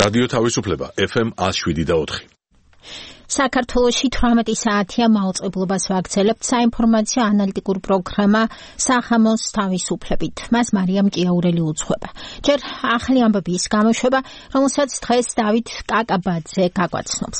რადიო თავისუფლება FM 107.4. საქართველოში 18 საათია მაუწყებლობას ვაგრძელებთ საინფორმაციო ანალიტიკურ პროგრამა სახამოს თავისუფლებით. მას მარიამ ჭიაურელი უძღვება. ჯერ ახალი ამბების გამოშვება, რომელსაც დღეს დავით კაკაბაძე გაგვაცნობს.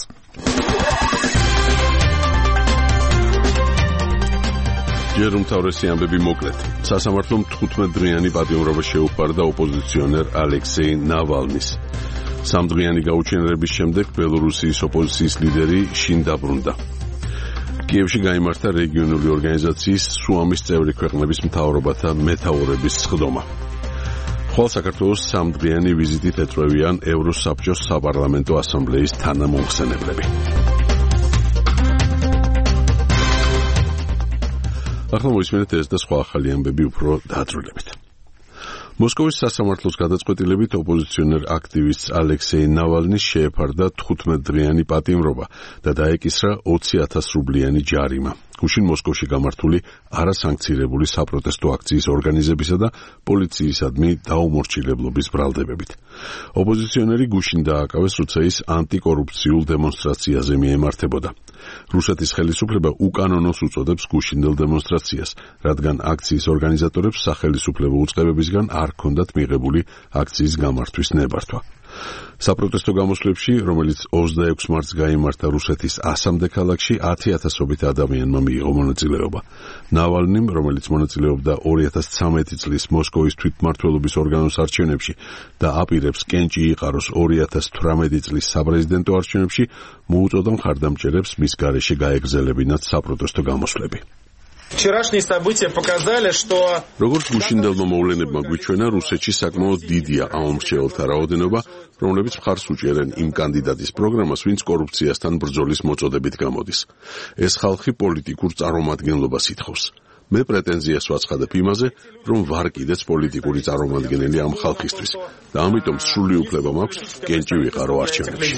ჯერ უმთავრესი ამბები მოკლედ. სასამართლომ 15-დღიანი პატიმრობა შეუპარდა ოპოზიციონერ ალექსეი ნავალნის. 3-დღიანი გაუჩინარების შემდეგ ბელორუსიის ოპოზიციის ლიდერი შინ დაბრუნდა. კიევში გაიმართა რეგიონული ორგანიზაციის სუამის წევრი ქვეყნების მთავრობათა მეთაურების სხდომა. ხვალ საქართველოს 3-დღიანი ვიზიტით ეწვევიან ევროსაბჭოს საპარლამენტო ასამბლეის თანამომხსენებლები. ახლა მოისმენთ ეს და სხვა ახალი ამბები უფრო დაწვრილებით. მოსკოვის სასამართლოს გადაწყვეტილებით ოპოზიციონერ აქტივისტ ალექსეი ნავალნის შეეფარდა 15-დღიანი პატიმრობა და დაეკისრა 20,000 რუბლიანი ჯარიმა. გუშინ მოსკოვში გამართული არასანქცირებული საპროტესტო აქციის ორგანიზებისა და პოლიციისადმი დაუმორჩილებლობის ბრალდებებით. ოპოზიციონერი გუშინ დააკავეს, როცა ის ანტიკორუფციულ დემონსტრაციაზე მიემართებოდა. რუსეთის ხელისუფლება უკანონოს უწოდებს გუშინდელ დემონსტრაციას, რადგან აქციის ორგანიზატორებს სახელისუფლებო უწყებებისგან არ ჰქონდათ მიღებული აქციის გამართვის ნებართვა. საპროტესტო გამოსვლებში, რომელიც 26 მარტს გაიმართა რუსეთის 100-მდე ქალაქში, 10,000-ობით ადამიანმა მიიღო მონაწილეობა. ნავალნიმ, რომელიც მონაწილეობდა 2013 წლის მოსკოვის თვითმმართველობის ორგანოს არჩევნებში და აპირებს კენჭი იყაროს 2018 წლის საპრეზიდენტო არჩევნებში, მოუწოდა მხარდამჭერებს მის გარეშე გაეგრძელებინათ საპროტესტო გამოსვლები. Вчерашние события показали, что როგორც გუშინდელმა მოვლენებმა გვიჩვენა, რუსეთში საკმაოდ დიდია აუმრჩეველთა რაოდენობა, რომლებიც მხარს უჭერენ იმ კანდიდატის პროგრამას, ვინც კორუფციასთან ბრძოლის მოწოდებით გამოდის. ეს ხალხი პოლიტიკურ წარმომადგენლობას ითხოვს. მე პრეტენზიას ვაცხადებ იმაზე, რომ ვარ კიდეც პოლიტიკური წარმომადგენელი ამ ხალხისთვის და ამიტომ სრული უფლება მაქვს კენჭი ვიყარო არჩევნებში.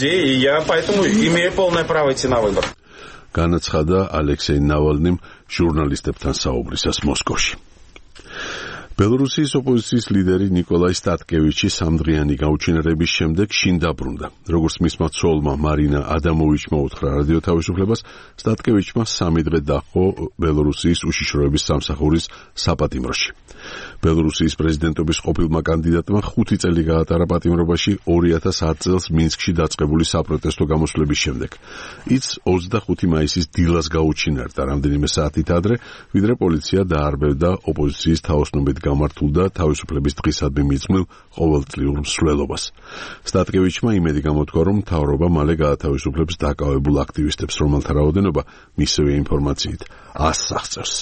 განაცხადა ალექსეი ნავალნიმ ჟურნალისტებთან საუბრისას მოსკოვში. ბელორუსიის ოპოზიციის ლიდერი ნიკოლაი სტატკევიჩი 3-დღიანი გაუჩინარების შემდეგ შინ დაბრუნდა. როგორც მისმა ცოლმა მარინა ადამოვიჩმა უთხრა რადიო თავისუფლებას, სტატკევიჩმა 3 დღე დაჰყო ბელორუსიის უშიშროების სამსახურის საპატიმროში. ბელორუსიის პრეზიდენტობის ყოფილმა კანდიდატმა 5 წელი გაატარა პატიმრობაში 2010 წელს მინსკში დაწყებული საპროტესტო გამოსვლების შემდეგ. ის 25 მაისის დილას გაუჩინარდა რამდენიმე საათით ადრე, ვიდრე პოლიცია დაარბევდა ოპოზიციის თაოსნობით გამართულ და თავისუფლების დღისადმი მიძღვნილ ყოველწლიურ მსვლელობას. სტატკევიჩმა იმედი გამოთქვა, რომ მთავრობა მალე გაათავისუფლებს დაკავებულ აქტივისტებს, რომელთა რაოდენობა მისივე ინფორმაციით 100-ს აღწევს.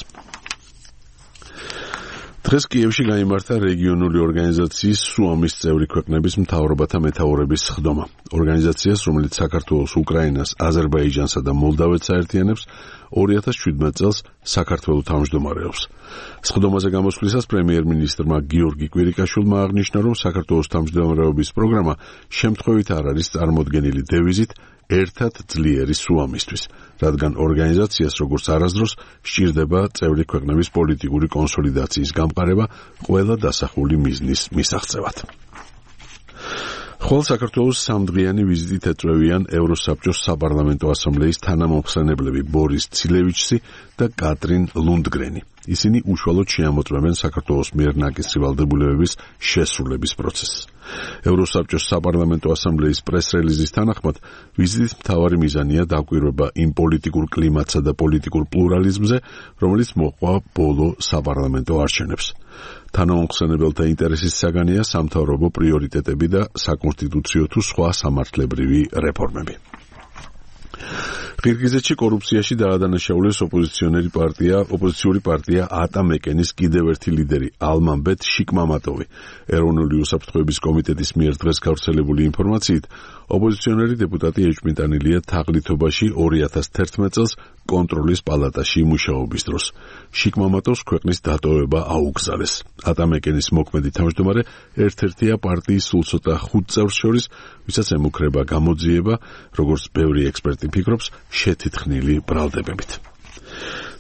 დღეს კიევში გაიმართა რეგიონული ორგანიზაციის სუამის წევრი ქვეყნების მთავრობათა მეთაურების სხდომა. ორგანიზაციას, რომელიც საქართველოს, უკრაინას, აზერბაიჯანსა და მოლდავეთს აერთიანებს, 2017 წელს საქართველოს თავმჯდომარეობს. სხდომაზე გამოსვლისას პრემიერ-მინისტრმა გიორგი კვირიკაშვილმა აღნიშნა, რომ საქართველოს თავმჯდომარეობის პროგრამა შემთხვევით არ არის წარმოდგენილი დევიზით ერთად ძლიერი სუამისთვის, რადგან ორგანიზაციას, როგორც არასდროს, სჭირდება წევრი ქვეყნების პოლიტიკური კონსოლიდაციის გამყარება ყველა დასახული მიზნის მისაღწევად. ხვალ საქართველოს 3-დღიანი ვიზიტით ეწვევიან ევროსაბჭოს საპარლამენტო ასამბლეის თანამომხსენებლები ბორის ცილევიჩსი და კატრინ ლუნდგრენი. ისინი უშუალოდ შეამოწმებენ საქართველოს მიერ ნაკისრი ვალდებულებების შესრულების პროცესს. ევროსაბჭოს საპარლამენტო ასამბლეის პრეს-რელიზის თანახმად, ვიზიტის მთავარი მიზანია დაკვირვება იმ პოლიტიკურ კლიმატსა და პოლიტიკურ პლურალიზმზე, რომელიც მოჰყვა ბოლო საპარლამენტო არჩევნებს. თანამომხსენებელთა ინტერესის საგანია სამთავრობო პრიორიტეტები და საკონსტიტუციო თუ სხვა სამართლებრივი რეფორმები. ყირგიზეთში კორუფციაში დაადანაშაულეს ოპოზიციური პარტია ატამეკენის კიდევ ერთი ლიდერი ალმანბეთ შიკმამატოვი. ეროვნული უსაფრთხოების კომიტეტის მიერ დღეს გავრცელებული ინფორმაციით, ოპოზიციონერი დეპუტატი ეჭვმიტანილია თაღლითობაში 2011 წელს კონტროლის პალატაში მუშაობის დროს. შიკმამატოვს ქვეყნის დატოვება აუგზავნეს. ატამეკენის მოქმედი თავმჯდომარე ერთ-ერთია პარტიის სულ ცოტა 5 წევრს შორის, ვისაც ემუქრება გამოძიება, როგორც ბევრი ექსპერტი ფიქრობს, შეთითხნილი ბრალდებებით.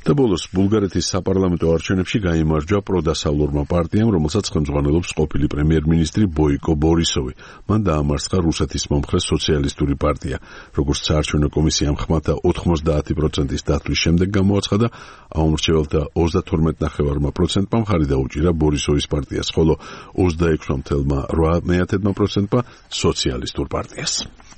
და ბოლოს ბულგარეთის საპარლამენტო არჩევნებში გაიმარჯვა პროდასავლურმა პარტიამ, რომელსაც ხელმძღვანელობს ყოფილი პრემიერ-მინისტრი ბოიკო ბორისოვი. მან დაამარცხა რუსეთის მომხრე სოციალისტური პარტია. როგორც საარჩევნო კომისიამ ხმათა 90%-ის დათვლის შემდეგ გამოაცხადა, აუმრჩეველთა 32.5%-მა მხარი დაუჭირა ბორისოვის პარტიას, ხოლო 26.8%-მა სოციალისტურ პარტიას.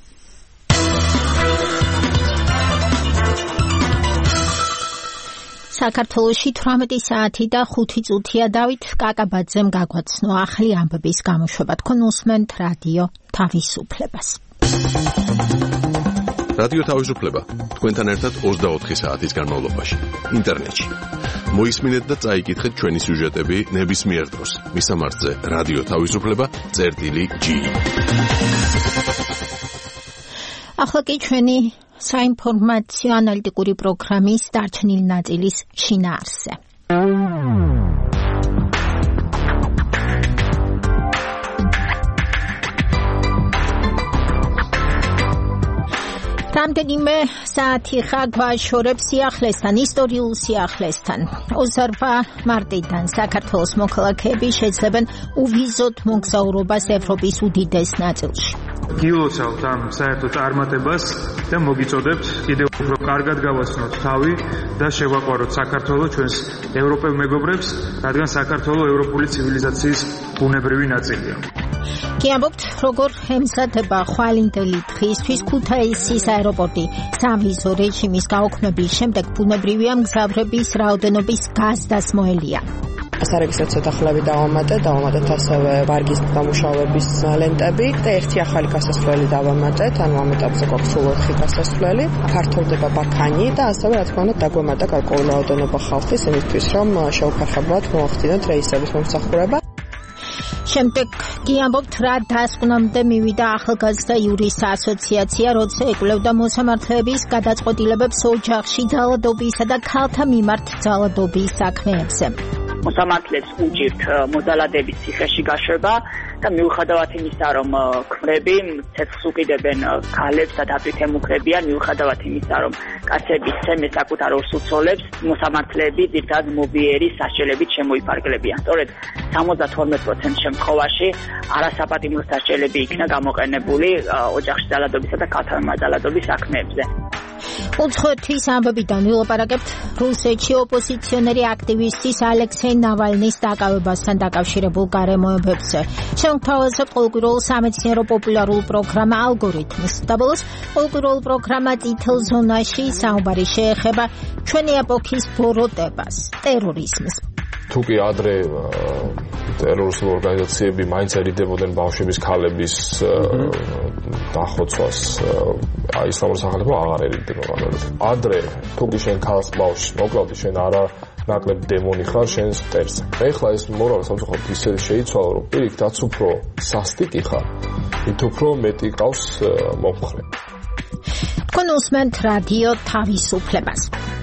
საქართველოში 18 საათი და 5 წუთია. დავით კაკაბაძემ გაგვაცნო ახალი ამბების გამოშვება. თქვენ უსმენთ რადიო თავისუფლებას. რადიო თავისუფლება თქვენთან ერთად 24 საათის განმავლობაში ინტერნეტში. მოისმინეთ და წაიკითხეთ ჩვენი სიუჟეტები ნებისმიერ დროს. მისამართზე რადიო თავისუფლება.gi. ახლა კი ჩვენი საინფორმაციო ანალიტიკური პროგრამის დარჩენილი ნაწილის შინაარსზე. რამდენიმე საათი გვაშორებს სიახლესთან, ისტორიულ სიახლესთან. 28 მარტიდან საქართველოს მოქალაქეები შეძლებენ უვიზოთ მოგზაურობას ევროპის უდიდეს ნაწილში. გილოცავთ ამ საერთო წარმატებას და მოგიწოდებთ კიდევ უფრო კარგად გავაცნოთ თავი და შევაყვაროთ საქართველოს ჩვენს ევროპელ მეგობრებს, რადგან საქართველოს ევროპული ცივილიზაციის ბუნებრივი ნაწილია. კი ამბობთ, როგორ ემზადება ხვალინდელი დღისთვის ქუთაისის აეროპორტი სავიზო რეჟიმის გაუქმების შემდეგ ბუნებრივია მგზავრების რაოდენობის გაზდასმოელია. სარეგისტრაციო დახმარებით დავამატეთ ასევე ვარგის დამუშავების ლენტები და ერთი ახალი გასასვლელი დავამატეთ, ანუ ამ ეტაპზე გვაქვს სულ 4 გასასვლელი. ფართოვდება ბაქანი და ასევე რა თქმა უნდა დაგვემატა გარკვეული რაოდენობა ხალხის იმისთვის, რომ შეუფერხებლად მოახდინოთ რეისების მომსახურება. შემდეგ კი ამბობთ, რა დასკვნამდე მივიდა ახალგაზრდა იურის ასოციაცია, როცა ეკვლევდა მოსამართლეების გადაწყვეტილებებს ოჯახში ძალადობისა და ქალთა მიმართ ძალადობის საქმეებზე. მოსამართლეს უჭირთ მოძალადების ციხეში გაშვება და მიუხედავად იმისა, რომ ქმრები ცეცხლს უკიდებენ ქალებს და დატვირთემუქრებიან, მიუხედავად იმისა, რომ კაცები სცემეს საკუთარ ორს უცოლებს, მოსამართლეები ძირითადად მობიერი სასჯელებით შემოიფარგლებიან. სწორედ 72% შემთხვევაში არასაპატიმრო სასჯელები იქნა გამოყენებული ოჯახში ძალადობისა და ქალთა მიმართ ძალადობის საქმეებზე. უცხოეთის ამბებიდან ვილაპარაკებთ რუსეთში ოპოზიციონერი აქტივისტის ალექსეი ნავალნის დაკავებასთან დაკავშირებულ გარემოებებზე. შევთავაზებთ ყოველკვირეულ სამეცნიერო პოპულარულ პროგრამა ალგორითმს. და ბოლოს ყოველკვირეულ პროგრამა წითელ ზონაში საუბარი შეეხება ჩვენი ეპოქის ბოროტებას, ტერორიზმს. თუ კი ადრე ტერორისტულ ორგანიზაციები მაინც ერიდებოდნენ ბავშვების ქალების დახოცვას, ისლამური სახელმწიფო აღარ ერიდება მაგალითად. ადრე თუ კი შენ ქალს ბავშვს მოკლავდი, შენ არა ნაკლებ დემონი ხარ შენს მტერზე. ეხლა ეს მორალი სამწუხაროდ ისე შეიცვალა, რომ პირიქით რაც უფრო სასტიკი ხარ, მით უფრო მეტი ყავს მომხრე. თქვენ უსმენთ რადიო თავისუფლებას.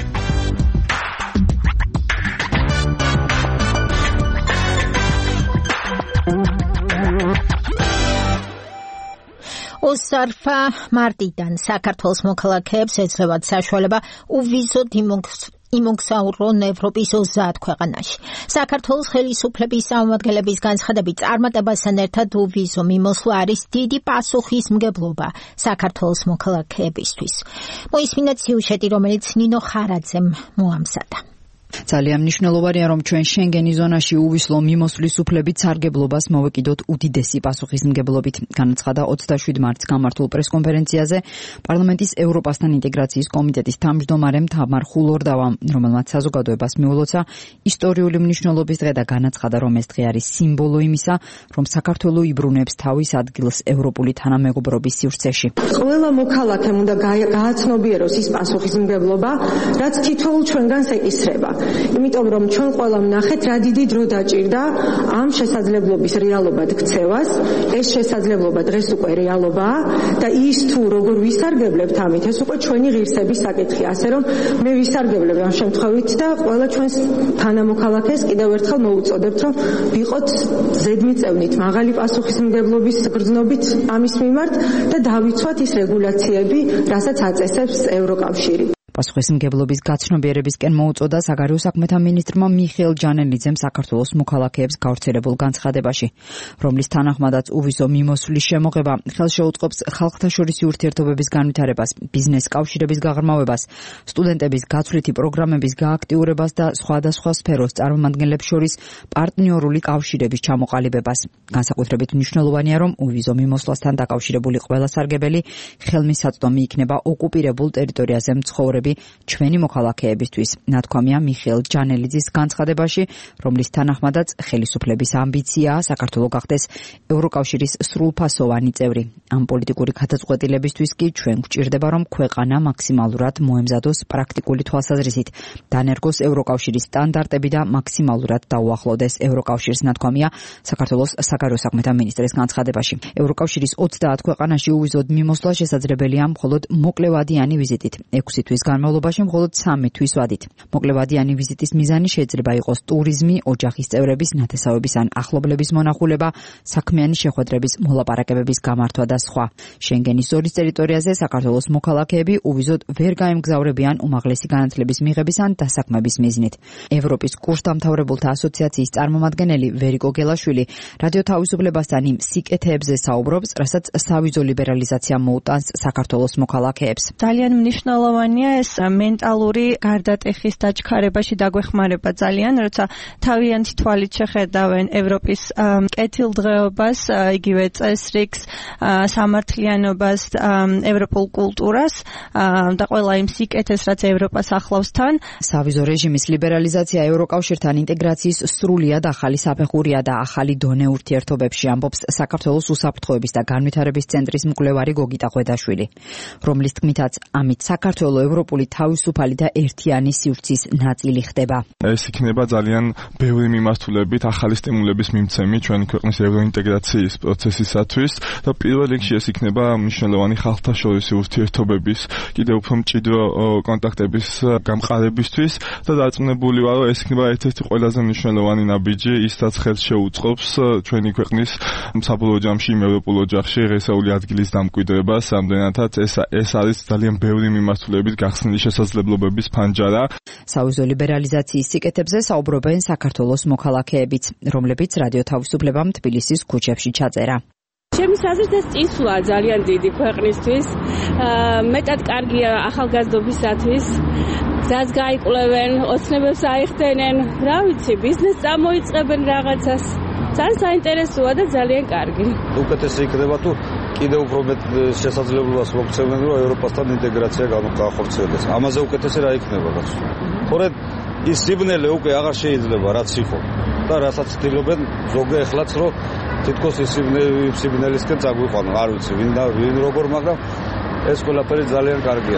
ოსარფა მარტიდან საქართველოს მოქალაქეებს ეძლევათ საშუალება უვიზოდ იმოგზაურონ ევროპის 30 ქვეყანაში. საქართველოს ხელისუფლების წარმომადგენლების განცხადებით, წარმატებასთან ერთად უვიზო მიმოსვლა არის დიდი პასუხისმგებლობა საქართველოს მოქალაქეებისთვის. მოისმინეთ სიუჟეტი, რომელიც ნინო ხარაძემ მოამზადა. ძალიან მნიშვნელოვანია, რომ ჩვენ შენგენის ზონაში უვისლო მიმოსვლის უფლებით სარგებლობას მოვეკიდოთ უდიდესი პასუხისმგებლობით, განაცხადა 27 მარტს გამართულ პრესკონფერენციაზე პარლამენტის ევროპასთან ინტეგრაციის კომიტეტის თავმჯდომარემ თამარ ხულორდავამ, რომელმაც საზოგადოებას მიულოცა ისტორიული მნიშვნელობის დღე და განაცხადა, რომ ეს დღე არის სიმბოლო იმისა, რომ საქართველო იბრუნებს თავის ადგილს ევროპული თანამეგობრობის სივრცეში. ყველა მოქალაქემ უნდა გააცნობიეროს ის პასუხისმგებლობა, რაც თითოეულ ჩვენგანს ეკისრება. იმიტომ რომ ჩვენ ყველამ ნახეთ რა დიდი დრო დაჭირდა ამ შესაძლებლობის რეალობად ქცევას. ეს შესაძლებლობა დღეს უკვე რეალობაა და ის თუ როგორ ვისარგებლებთ ამით, ეს უკვე ჩვენი ღირსების საკითხია. ასე რომ მე ვისარგებლებ ამ შემთხვევით და ყველა ჩვენს თანამოქალაქეს კიდევ ერთხელ მოუწოდებთ, რომ ვიყოთ ზედმიწევნით მაღალი პასუხისმგებლობის გრძნობით ამის მიმართ და დავიცვათ ის რეგულაციები, რასაც აწესებს ევროკავშირი. პასუხისმგებლობის გაცნობიერებისკენ მოუწოდა საგარეო საქმეთა მინისტრმა მიხეილ ჯანელიძემ საქართველოს მოქალაქეებს გავრცელებულ განცხადებაში, რომლის თანახმადაც უვისო მიმოსვლის შემოღება ხელშეუწყობს ხალხთაშორისი ურთიერთობების განვითარებას, ბიზნეს კავშირების გაღრმავებას, სტუდენტების გაცვლითი პროგრამების გააქტიურებას და სხვადასხვა სფეროს წარმომადგენლებს შორის პარტნიორული კავშირების ჩამოყალიბებას. განსაკუთრებით მნიშვნელოვანია, რომ უვიზო მიმოსვლასთან დაკავშირებული ყველა სარგებელი ხელმისაწვდომი იქნება ოკუპირებულ ტერიტორიაზე მცხოვრები ჩვენი მოქალაქეებისთვის. ნათქვამია მიხეილ ჯანელიძის განცხადებაში, რომლის თანახმადაც ხელისუფლების ამბიციაა საქართველო გახდეს ევროკავშირის სრულფასოვანი წევრი. ამ პოლიტიკური გადაწყვეტილებისთვის კი ჩვენ გვჭირდება, რომ ქვეყანა მაქსიმალურად მოემზადოს პრაქტიკული თვალსაზრისით, დანერგოს ევროკავშირის სტანდარტები და მაქსიმალურად დაუახლოვდეს ევროკავშირს, ნათქვამია საქართველოს საგარეო საქმეთა მინისტრის განცხადებაში. ევროკავშირის 30 ქვეყანაში უვიზოდ მიმოსვლა შესაძლებელია მხოლოდ მოკლევადიანი ვიზიტით, 6 თვის განმავლობაში მხოლოდ 3 თვის ვადით. მოკლევადიანი ვიზიტის მიზანი შეიძლება იყოს ტურიზმი, ოჯახის წევრების, ნათესავების ან ახლობლების მონახულება, საქმიანი შეხვედრების, მოლაპარაკებების გამართვა და სხვა. შენგენის ზონის ტერიტორიაზე საქართველოს მოქალაქეები უვიზოდ ვერ გაემგზავრებიან უმაღლესი განათლების მიღების ან დასაქმების მიზნით. ევროპის კურსდამთავრებულთა ასოციაციის წარმომადგენელი ვერიკო გელაშვილი რადიო თავისუფლებასთან იმ სიკეთეებზე საუბრობს, რასაც სავიზო ლიბერალიზაცია მოუტანს საქართველოს მოქალაქეებს. ძალიან მნიშვნელოვანია ეს მენტალური გარდატეხის დაჩქარებაში დაგვეხმარება ძალიან, როცა თავიანთი თვალით შეხედავენ ევროპის კეთილდღეობას, იგივე წესრიგს, სამართლიანობას, ევროპულ კულტურას და ყველა იმ სიკეთეს, რაც ევროპას ახლავს თან. სავიზო რეჟიმის ლიბერალიზაცია ევროკავშირთან ინტეგრაციის სრულიად ახალი საფეხურია და ახალი დონე ურთიერთობებში, ამბობს საქართველოს უსაფრთხოების და განვითარების ცენტრის მკვლევარი გოგიტა ღვედაშვილი, რომლის თქმითაც ამით საქართველო ევროპული თავისუფალი და ერთიანი სივრცის ნაწილი ხდება. ეს იქნება ძალიან ბევრი მიმართულებით ახალი სტიმულების მიმცემი ჩვენი ქვეყნის ევროინტეგრაციის პროცესისათვის და პირველ რიგში ეს იქნება მნიშვნელოვანი ხალხთაშორისი ურთიერთობების კიდევ უფრო მჭიდრო კონტაქტების გამყარებისთვის და დარწმუნებული ვარ, რომ ეს იქნება ერთ-ერთი ყველაზე მნიშვნელოვანი ნაბიჯი, ისაც ხელს შეუწყობს ჩვენი ქვეყნის საბოლოო ჯამში იმ ევროპულ ოჯახში ღირსეული ადგილის დამკვიდრებას, რამდენადაც ეს არის ძალიან ბევრი მიმართულებით გახსნილი შესაძლებლობების ფანჯარა. სავიზო ლიბერალიზაციის სიკეთებზე საუბრობენ საქართველოს მოქალაქეებიც, რომლებიც რადიო თავისუფლებამ თბილისის ქუჩებში ჩაწერა. ჩემი აზრით ეს წინსვლა ძალიან დიდი ქვეყნისთვის, მეტად კარგია ახალგაზრდობისათვის, გზას გაიკვლევენ, ოცნებებს აიხდენენ, რა ვიცი, ბიზნეს წამოიწყებენ რაღაცას. ძალიან საინტერესოა და ძალიან კარგი. უკეთესი იქნება თუ კიდევ უფრო მეტ შესაძლებლობას მოგცემენ, რომ ევროპასთან ინტეგრაცია განხორციელდეს. ამაზე უკეთესი რა იქნება კაცო? თორედ ის სიბნელე უკვე აღარ შეიძლება რაც იყო და რასაც ცდილობენ ზოგი ეხლაც რომ თითქოს ის სიბნელისკენ წაგვიყვანო, არ ვიცი ვინ როგორ, მაგრამ ეს ყველაფერი ძალიან კარგია.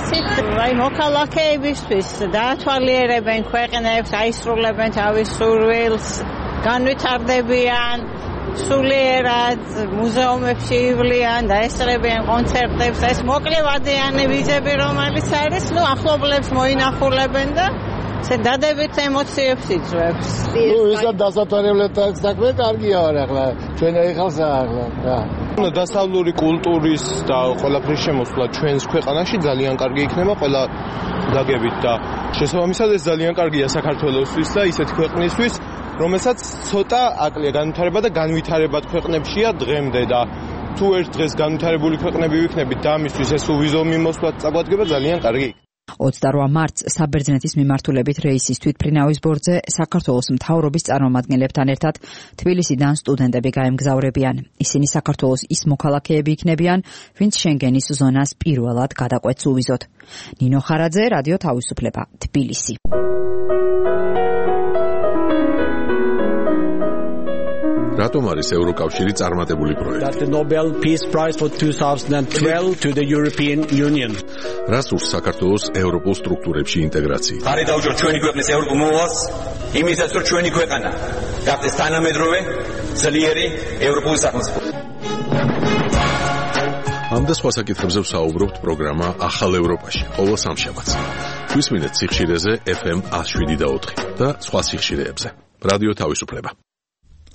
აი მოქალაქეებისთვის დაათვალიერებენ ქვეყნებს, აისრულებენ თავის სურვილს, განვითარდებიან, სულიერად მუზეუმებში ივლიან და ესწრებიან კონცერტებს, ეს მოკლევადიანი ვიზები, რომელიც არის, ახლობლებს მოინახულებენ და დადებით ემოციებს იწვევს. ვისაც დასათვალიერებლად საქმე კარგია ახლა, ჩვენ ახალს ახლა. დასავლური კულტურის და ყველაფრის შემოსვლა ჩვენს ქვეყანაში ძალიან კარგი იქნება ყველა დაგებით და შესაბამისად ეს ძალიან კარგია საქართველოსთვის და ისეთ ქვეყნისთვის, რომელსაც ცოტა აკლია განვითარება და განვითარებად ქვეყნებშია დღემდე და თუ ერთ დღეს განვითარებული ქვეყნები ვიქნებით და ამისთვის ეს უვიზო მიმოსვლა წაგვადგება ძალიან კარგი. 28 მარტს საბერძნეთის მიმართულებით რეისის თვითმფრინავის ბორცვზე საქართველოს მთავრობის წარმომადგენლებთან ერთად თბილისიდან სტუდენტები გაემგზავრებიან. ისინი საქართველოს ის მოქალაქეები იქნებიან, ვინც შენგენის ზონას პირველად გადაყვეთს უვიზოდ. ნინო ხარაძე, რადიო თავისუფლება, თბილისი. რატომ არის ევროკავშირი წარმატებული პროექტი? The Nobel Peace Prize for 2012 to the European Union. რას ურს საქართველოს ევროპულ სტრუქტურებში ინტეგრაცია? ხარი დაუჭირ ჩვენი ქვეყნის ევროპულ მოვალს, იმისაც რომ ჩვენი ქვეყანა გახდეს თანამედროვე, ძლიერი ევროპული სახელმწიფო. ამ და სხვა საკითხებზე ვსაუბრობთ პროგრამა ახალ ევროპაში, ყოველ სამშაბათს. გვისმინეთ სიხშირეზე FM 107.4 და სხვა სიხშირეებზე. რადიო თავისუფლება.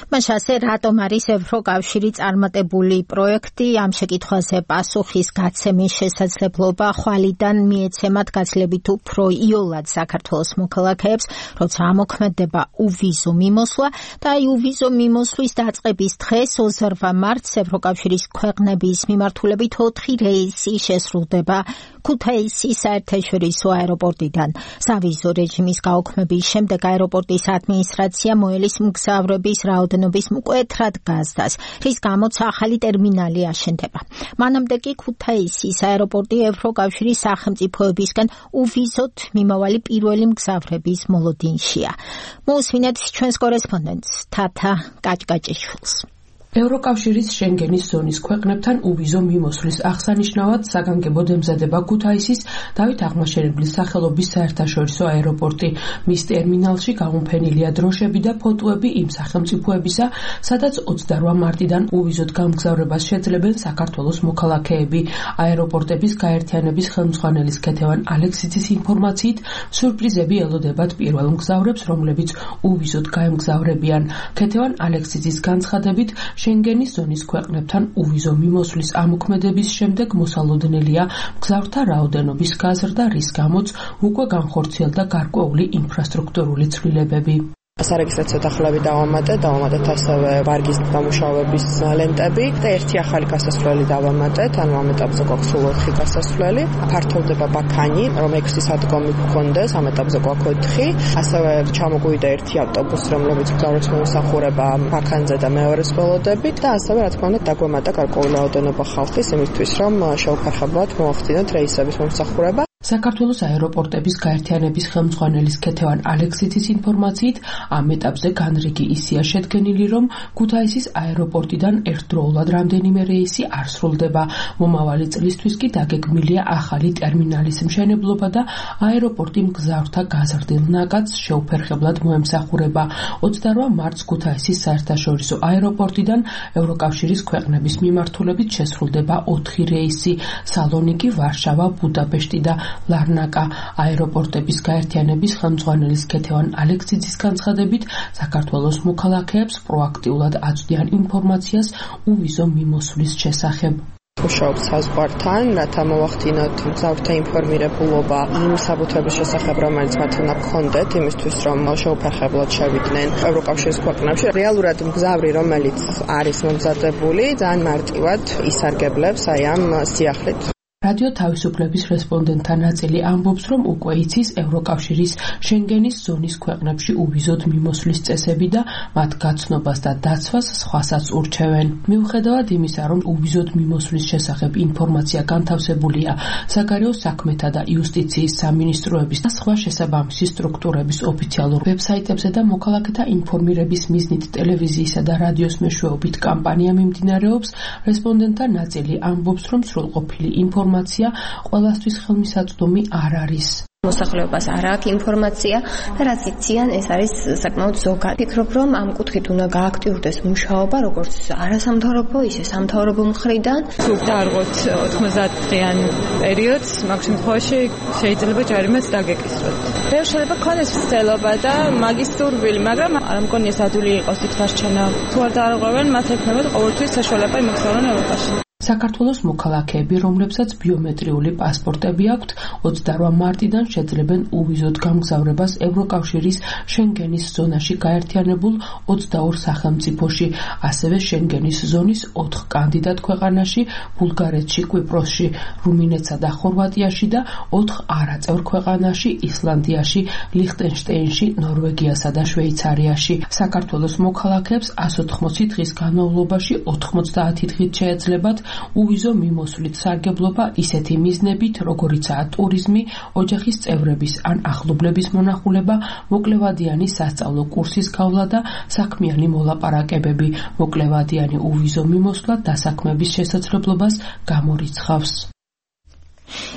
მას ასე რატომ არის ევროკავშირი წარმატებული პროექტი, ამ შეკითხვაზე პასუხის გაცემის შესაძლებლობა ხვალიდან მიეცემათ გაცილებით უფრო იოლად საქართველოს მოქალაქეებს, როცა ამოქმედება უვიზო მიმოსვლა და უვიზო მიმოსვლის დაწყების დღეს 28 მარტს ევროკავშირის ქვეყნების მიმართულებით 4 რეისი შესრულდება ქუთაისის საერთაშორისო აეროპორტიდან. სავიზო რეჟიმის გაუქმების შემდეგ აეროპორტის ადმინისტრაცია მოელის მგზავრების რაოდენობის მკვეთრად გაზრდას, რის გამოც ახალი ტერმინალი აშენდება. მანამდე კი ქუთაისის აეროპორტი ევროკავშირის სახელმწიფოებისგან უვიზოთ მიმავალი პირველი მგზავრების მოლოდინშია. მოусმინეთ ჩვენს კორესპონდენტს თათა კაჭკაჭიშვილს. ევროკავშირის შენგენის ზონის ქვეყნებთან უვიზო მიმოსვლის აღსანიშნავად საგანგებოდ ემზადება ქუთაისის დავით აღმაშენებლის სახელობის საერთაშორისო აეროპორტი. მის ტერმინალში გამოფენილია დროშები და ფოტოები იმ სახელმწიფოებისა, სადაც 28 მარტიდან უვიზოთ გამგზავრებას შეძლებენ საქართველოს მოქალაქეები. აეროპორტების გაერთიანების ხელმძღვანელის ქეთევან ალექსიძის ინფორმაციით, სიურპრიზები ელოდებათ პირველ მგზავრებს, რომლებიც უვიზოთ გაემგზავრებიან. ქეთევან ალექსიძის განცხადებით, შენგენის ზონის ქვეყნებთან უვიზო მიმოსვლის ამოქმედების შემდეგ მოსალოდნელია მგზავრთა რაოდენობის გაზრდა, რის გამოც უკვე განხორციელდა გარკვეული ინფრასტრუქტურული ცვლილებები. სარეგისტრაციო დახმარება დავამატეთ ასევე ვარგის დამუშავების ლენტები და ერთი ახალი გასასვლელი დავამატეთ, ანუ ამ ეტაპზე გვაქვს სულ 4 გასასვლელი. ფართოვდება ბაქანი, რომ 6 სადგომი გქონდეს, ამ ეტაპზე გვაქვს 4. ასევე ჩამოგვიდა ერთი ავტობუსი, რომლებიც მგზავრებს მოუსახურება ბაქანზე და მეორეს ველოდებით და ასევე რა თქმა უნდა დაგვემატა გარკვეული რაოდენობა ხალხის იმისთვის, რომ შეუფერხებლად მოახდინოთ რეისების მომსახურება. საქართველოს აეროპორტების გაერთიანების ხელმძღვანელის ქეთევან ალექსიძის ინფორმაციით, ამ ეტაპზე განრიგი ისეა შედგენილი, რომ ქუთაისის აეროპორტიდან ერთდროულად რამდენიმე რეისი არ სრულდება. მომავალი წლისთვის კი დაგეგმილია ახალი ტერმინალის მშენებლობა და აეროპორტი მგზავრთა გაზრდილ ნაკადს შეუფერხებლად მოემსახურება. 28 მარტს ქუთაისის საერთაშორისო აეროპორტიდან ევროკავშირის ქვეყნების მიმართულებით შესრულდება 4 რეისი: სალონიკი, ვარშავა, ბუდაპეშტი და ლარნაკა. აეროპორტების გაერთიანების ხელმძღვანელის ქეთევან ალექსიძის განცხადებით, საქართველოს მოქალაქეებს პროაქტიულად აწვდიან ინფორმაციას უვიზო მიმოსვლის შესახებ. მუშაობს საზღვართან, რათა მოახდინოთ მგზავრთა ინფორმირებულობა იმ საბუთების შესახებ, რომელიც მათ უნდა გქონდეთ, იმისთვის რომ შეუფერხებლად შევიდნენ ევროკავშირის ქვეყნებში. რეალურად მგზავრი, რომელიც არის მომზადებული, ძალიან მარტივად ისარგებლებს აი ამ სიახლით. რადიო თავისუფლების რესპონდენტთა ნაწილი ამბობს, რომ უკვე იცის ევროკავშირის შენგენის ზონის ქვეყნებში უვიზოდ მიმოსვლის წესები და მათ გაცნობას და დაცვას სხვასაც ურჩევენ. მიუხედავად იმისა, რომ უვიზოდ მიმოსვლის შესახებ ინფორმაცია განთავსებულია საგარეო საქმეთა და იუსტიციის სამინისტროების და სხვა შესაბამისი სტრუქტურების ოფიციალურ ვებსაიტებზე და მოქალაქეთა ინფორმირების მიზნით ტელევიზიისა და რადიოს მეშვეობით კამპანია მიმდინარეობს, რესპონდენტთა ნაწილი ამბობს, რომ სრულყოფილი ინფორმაცია ყველასთვის ხელმისაწვდომი არ არის. მოსახლეობას არ აქვს ინფორმაცია და რაც იციან, ეს არის საკმაოდ ზოგად. ფიქრობ, რომ ამ კუთხით უნდა გააქტიურდეს მუშაობა, როგორც არასამთავრობო, ისე სამთავრობო მხრიდან. თუ დაარღვევთ 90-დღიან პერიოდს, მაგ შემთხვევაში შეიძლება ჯარიმაც დაგეკისროთ. მე შეიძლება ქონდეს ცდილობა და მაგის სურვილი, მაგრამ არ მგონია ადვილი იყოს იქ დარჩენა. თუ არ დაარღვევენ, მათ ექნებათ ყოველთვის საშუალება იმოგზავნონ ევროპაში. საქართველოს მოქალაქეები, რომლებსაც ბიომეტრიული პასპორტები აქვთ, 28 მარტიდან შეძლებენ უვიზოდ გამგზავრებას ევროკავშირის შენგენის ზონაში გაერთიანებულ 22 სახელმწიფოში, ასევე შენგენის ზონის 4 კანდიდატ ქვეყანაში, ბულგარეთში, კვიპროსში, რუმინეთსა და ხორვატიაში და 4 არაწევრ ქვეყანაში, ისლანდიაში, ლიხტენშტეინში, ნორვეგიასა და შვეიცარიაში. საქართველოს მოქალაქეებს 180 დღის განმავლობაში 90 დღით შეეძლებათ უვიზო მიმოსვლით სარგებლობა ისეთი მიზნებით, როგორიცაა ტურიზმი, ოჯახის წევრების ან ახლობლების მონახულება, მოკლევადიანი სასწავლო კურსის გავლა და საქმიანი მოლაპარაკებები. მოკლევადიანი უვიზო მიმოსვლა დასაქმების შესაძლებლობას გამორიცხავს.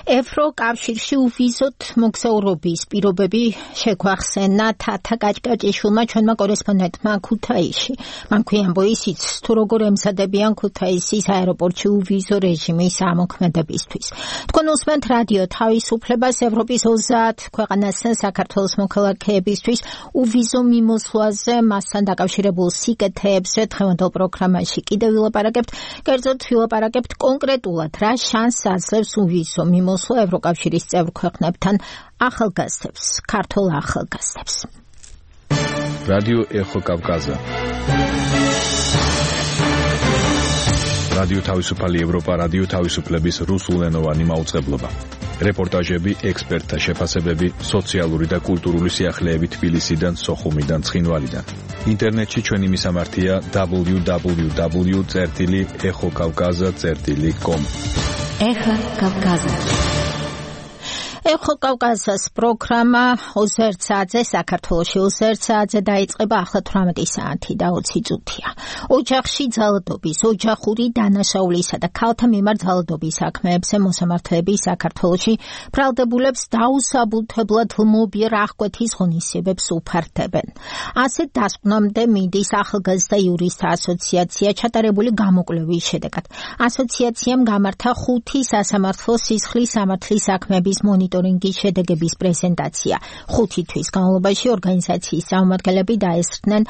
ევროკავშირში უვიზოთ მოგზაურობის პირობები შეგვახსენა თათა კაჭკაჭიშვილმა ჩვენმა კორესპონდენტმა ქუთაისში. მან ქვიანბო ისიც თუ როგორ ემზადებიან ქუთაისის აეროპორტში უვიზო რეჟიმის ამოქმედებისთვის. თქვენ უსმენთ რადიო თავისუფლებას ევროპის 30 ქვეყანასთან საქართველოს მოქალაქეებისთვის უვიზო მიმოსვლაზე მასთან დაკავშირებულ სიკეთეებზე დღევანდელ პროგრამაში კიდევ ვილაპარაკებთ. კერძოდ ვილაპარაკებთ კონკრეტულად რა შანსს აძლევს უვიზო მიმოსვლა ევროკავშირის წევრ ქვეყნებთან ახალგაზრდებს, ქართულ ახალგაზრდებს. რადიო ეხო კავკაზა. რადიო თავისუფალი ევროპა, რადიო თავისუფლების რუსულენოვანი მაუწყებლობა. რეპორტაჟები, ექსპერტთა შეფასებები, სოციალური და კულტურული სიახლეები თბილისიდან, სოხუმიდან, ცხინვალიდან. ინტერნეტში ჩვენი მისამართია www.exokavkaza.com. ეხო კავკაზა. ეხო კავკაზას პროგრამა 21 საათზე საქართველოში 21 საათზე დაიწყება ახლა 18 საათი და 20 წუთია. ოჯახში ძალადობის, ოჯახური დანაშაულისა და ქალთა მიმართ ძალადობის საქმეებზე მოსამართლეები საქართველოში ბრალდებულებს დაუსაბუთებლად ლმობიერ აღკვეთის ღონისძიებებს უფარდებენ. ასეთ დასკვნამდე მიდის ახალგაზრდა იურისტთა ასოციაცია ჩატარებული გამოკვლევის შედეგად. ასოციაციამ გამართა 5 სასამართლო სისხლის სამართლის საქმეების მონიტორინგის შედეგების პრეზენტაცია. 5 თვის განმავლობაში ორგანიზაციის წარმომადგენლები დაესწრნენ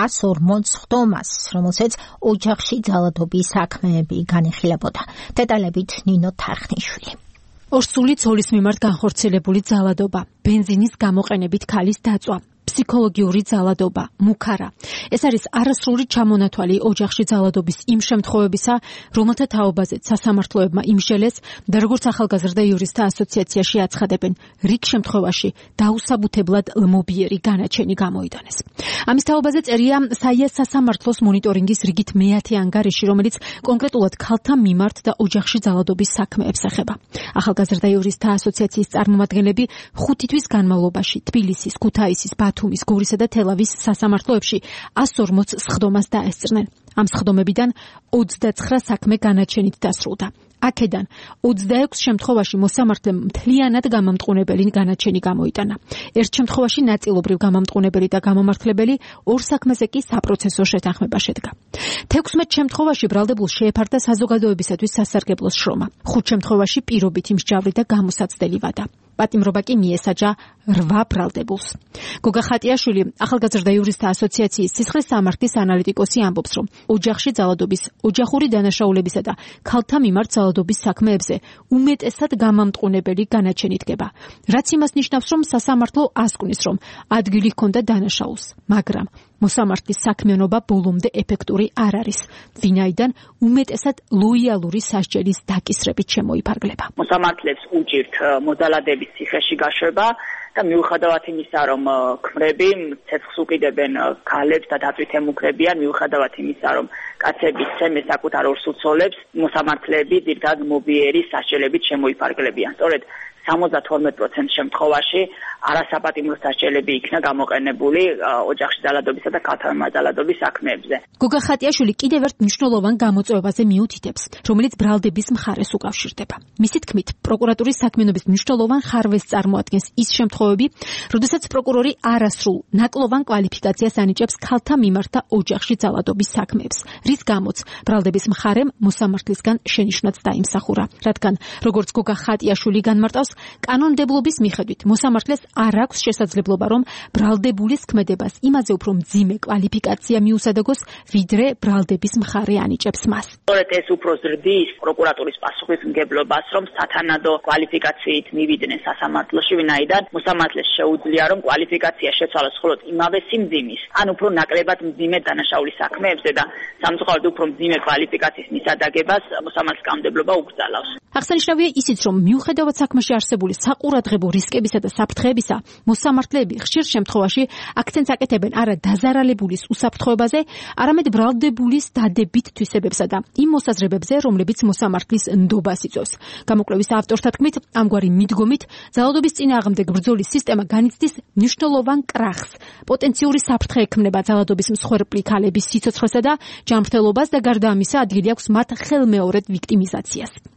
140 სხდომას, რომელსაც ოჯახში ძალადობის საქმეები განიხილებოდა. დეტალებით ნინო თარხნიშვილი. ორსული ცოლის მიმართ განხორციელებული ძალადობა, ბენზინის გამოყენებით ქალის დაწვა, ფსიქოლოგიური ძალადობა, მუქარა. ეს არის არასრული ჩამონათვალი ოჯახში ძალადობის იმ შემთხვევებისა, რომელთა თაობაზეც სასამართლოებმა იმსჯელეს და როგორც ახალგაზრდა იურისტთა ასოციაციაში აცხადებენ, რიგ შემთხვევაში დაუსაბუთებლად ლმობიერი განაჩენი გამოიტანეს. ამის თაობაზე წერია საიას სასამართლოს მონიტორინგის რიგით მე-10 ანგარიში, რომელიც კონკრეტულად ქალთა მიმართ და ოჯახში ძალადობის საქმეებს ეხება. ახალგაზრდა იურისტთა ასოციაციის წარმომადგენლები 5 თვის განმავლობაში თბილისის, ქუთაისის, ბათუმის, გორისა და თელავის სასამართლოებში 140 სხდომას დაესწრნენ. ამ სხდომებიდან 29 საქმე განაჩენით დასრულდა. აქედან 26 შემთხვევაში მოსამართლემ მთლიანად გამამტყუნებელი განაჩენი გამოიტანა. ერთ შემთხვევაში ნაწილობრივ გამამტყუნებელი და გამომართლებელი, ორ საქმეზე კი საპროცესო შეთანხმება შედგა. 16 შემთხვევაში ბრალდებულს შეეფარდა საზოგადოებისათვის სასარგებლო შრომა. 5 შემთხვევაში პირობითი მსჯავრი და გამოსაცდელი ვადა. პატიმრობა კი მიესაჯა 8 ბრალდებულს. გოგა ხატიაშვილი, ახალგაზრდა იურისტთა ასოციაციის სისხლის სამართლის ანალიტიკოსი ამბობს, რომ ოჯახში ძალადობის, ოჯახური დანაშაულებისა და ქალთა მიმართ ძალადობის საქმეებზე უმეტესად გამამტყუნებელი განაჩენი დგება. რაც იმას ნიშნავს, რომ სასამართლო ასკვნის, რომ ადგილი ჰქონდა დანაშაულს, მაგრამ მოსამართლის საქმიანობა ბოლომდე ეფექტური არ არის, ვინაიდან უმეტესად ლოიალური სასჯელის დაკისრებით შემოიფარგლება. მოსამართლებს უჭირთ მოდალადების ციხეში გაშვება და მიუხედავად იმისა, რომ ქმრები ცეცხლს უკიდებენ ქალებს და დაწვითემუქრებიან, მიუხედავად იმისა, რომ კაცები ცემეს საკუთარ ორ სუცოლებს, მოსამართლეები ძირითადად მობიერი სასჯელებით შემოიფარგლებიან. სწორედ 72% შემთხვევაში არასაპატიმრო სასჯელები იქნა გამოყენებული ოჯახში ძალადობისა და ქალთა მიმართ ძალადობის საქმეებზე. გოგა ხატიაშვილი კიდევ ერთ მნიშვნელოვან გამოწვევაზე მიუთითებს, რომელიც ბრალდების მხარეს უკავშირდება. მისი თქმით, პროკურატურის საქმიანობის მნიშვნელოვან ხარვეს წარმოადგენს ის შემთხვევები, როდესაც პროკურორი არასრულ ნაკლოვან კვალიფიკაციას ანიჭებს ქალთა მიმართ და ოჯახში ძალადობის საქმეებს, რის გამოც ბრალდების მხარემ მოსამართლისგან შენიშვნაც დაიმსახურა. რადგან, როგორც გოგა ხატიაშვილი განმარტავს, კანონმდებლობის მიხედვით მოსამართლეს არ აქვს შესაძლებლობა, რომ ბრალდებულის ქმედებას იმაზე უფრო მძიმე კვალიფიკაცია მიუსადაგოს, ვიდრე ბრალდების მხარე ანიჭებს მას. სწორედ ეს უფრო ზრდის პროკურატურის პასუხისმგებლობას, რომ სათანადო კვალიფიკაციით მივიდნენ სასამართლოში, ვინაიდან მოსამართლეს შეუძლია, რომ კვალიფიკაცია შეცვალოს მხოლოდ იმავე სიმძიმის, ან უფრო ნაკლებად მძიმე დანაშაულის საქმეებზე და სამწუხაროდ უფრო მძიმე კვალიფიკაციის მისადაგებას მოსამართლეს კანონმდებლობა უკრძალავს. აღსანიშნავია ისიც, რომ მიუხედავად საქმეში არსებული საყურადღებო რისკებისა და საფრთხეებისა, მოსამართლეები ხშირ შემთხვევაში აქცენტს აკეთებენ არა დაზარალებულის უსაფრთხოებაზე, არამედ ბრალდებულის დადებით თვისებებსა და იმ მოსაზრებებზე, რომლებიც მოსამართლის ნდობას იწვევს. გამოკვლევის ავტორთა თქმით, ამგვარი მიდგომით ძალადობის წინააღმდეგ ბრძოლის სისტემა განიცდის მნიშვნელოვან კრახს. პოტენციური საფრთხე ექმნება ძალადობის მსხვერპლი ქალების სიცოცხლესა და ჯანმრთელობას და გარდა ამისა ადგილი აქვს მათ ხელმეორედ ვიქტიმიზაციას. ახალგაზრდა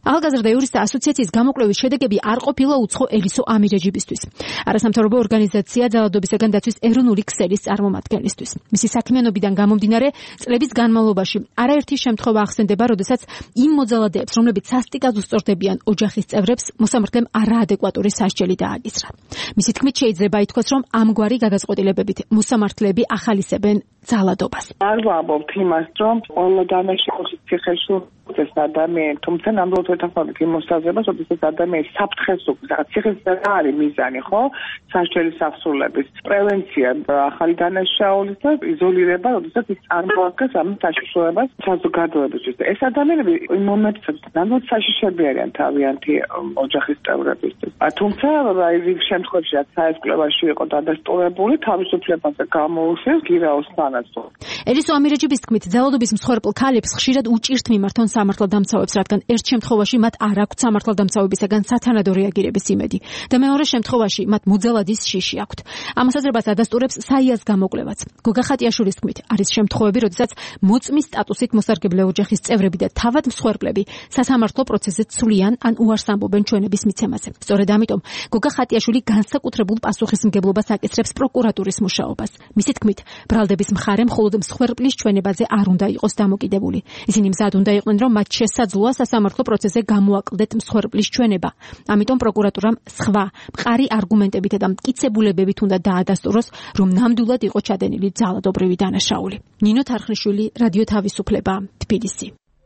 საეურისტთა ასოციაციის გამოკვლევის შედეგები არ ყოფილა უცხო ელისო ამირეჯიბისთვის. არასამთავრობო ორგანიზაცია ძალადობისაგან დაცვის ეროვნული ქსელის წარმომადგენლისთვის. მისი საქმიანობიდან გამომდინარე, წლების განმავლობაში არაერთი შემთხვევა ახსენდება, როდესაც იმ მოძალადეებს, რომლებიც სასტიკად უსწორდებიან ოჯახის წევრებს, მოსამართლემ არაადეკვატური სასჯელი დააკისრა. მისი თქმით, შეიძლება ითქვას, რომ ამგვარი გადაწყვეტილებებით მოსამართლეები ახალისებენ ძალადობას. არ ვამბობთ იმას, რომ ყველა დანაშაულის ციხეშულის ადამიანი, თუმცა ნამდვილად ვეთანხმებით იმ მოსაზრებას, როდესაც ადამიანი საფრთხეს უქმნის, რაღაც ციხეში რა არის მიზანი, ხო? სასჯელის აღსრულების პრევენცია ახალი დანაშაულის და იზოლირება, როდესაც ის წარმოადგენს ამ საშიშროებას საზოგადოებისთვის. ეს ადამიანები იმ მომენტში ნამდვილად საშიშები არიან თავიანთი ოჯახის წევრებისთვის. თუმცა აი შემთხვევაში რაც საერთაშორისო იყო დადასტურებული, თავისუფლებაზე გამოუშვეს გირაოს თანასწორ. ელისო ამირეჯიბის თქმით, ძალადობის მსხვერპლ ქალებს ხშირად უჭირთ მიმართონ სამართალდამცავებს, რადგან ერთ შემთხვევაში მათ არ აქვთ სამართალდამცავებისაგან სათანადო რეაგირების იმედი და მეორე შემთხვევაში მათ მოძალადის შიში აქვთ. ამას აზრებას ადასტურებს საიას გამოკვლევაც. გოგა ხატიაშვილის თქმით, არის შემთხვევები, როდესაც მოწმის სტატუსით მოსარგებლე ოჯახის წევრები და თავად მსხვერპლები სასამართლო პროცესზე ცვლიან ან უარს ამბობენ ჩვენების მიცემაზე. სწორედ ამიტომ გოგა ხატიაშვილი განსაკუთრებულ პასუხისმგებლობას აკისრებს პროკურატურის მუშაობას. მისი თქმით, ბრალდების მხარე მხოლოდ მსხვერპლის ჩვენებაზე არ უნდა იყოს დამოკიდებული. ისინი მზად უნდა იყვნენ, რომ მათ შესაძლოა სასამართლო პროცესზე გამოაკლდეთ მსხვერპლის ჩვენება. ამიტომ პროკურატურამ სხვა მყარი არგუმენტებით და მტკიცებულებებით უნდა დაადასტუროს, რომ ნამდვილად იყო ჩადენილი ძალადობრივი დანაშაული. ნინო თარხნიშვილი, რადიო თავისუფლება, თბილისი.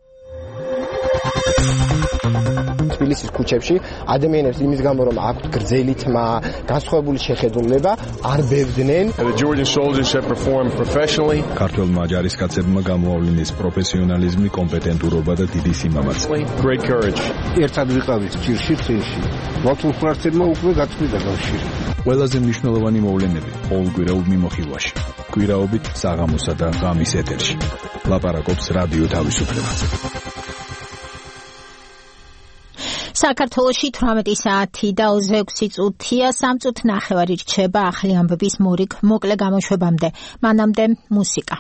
თბილისის ქუჩებში ადამიანებს იმის გამო რომ აქვთ გრძელი თმა, განსხვავებული შეხედულება, არ ბევდნენ. ქართველმა ჯარისკაცებმა გამოავლინეს პროფესიონალიზმი, კომპეტენტურობა და დიდი სიმამაცე. ერთად ვიყავით ჭირში წინში. ვაკულფრაცებმა უკვე გაწყვიტა კავშირი. ყველაზე მნიშვნელოვანი მოვლენები ყოველკვირეულ მიმოხილვაში. კვირაობით საღამოსა და ღამის ეთერში. ლაპარაკობს რადიო თავისუფლება. საქართველოში 18 საათი და 26 წუთია, 3 წუთ ნახევარი რჩება ახალი ამბების მოკლე გამოშვებამდე. მანამდე მუსიკა.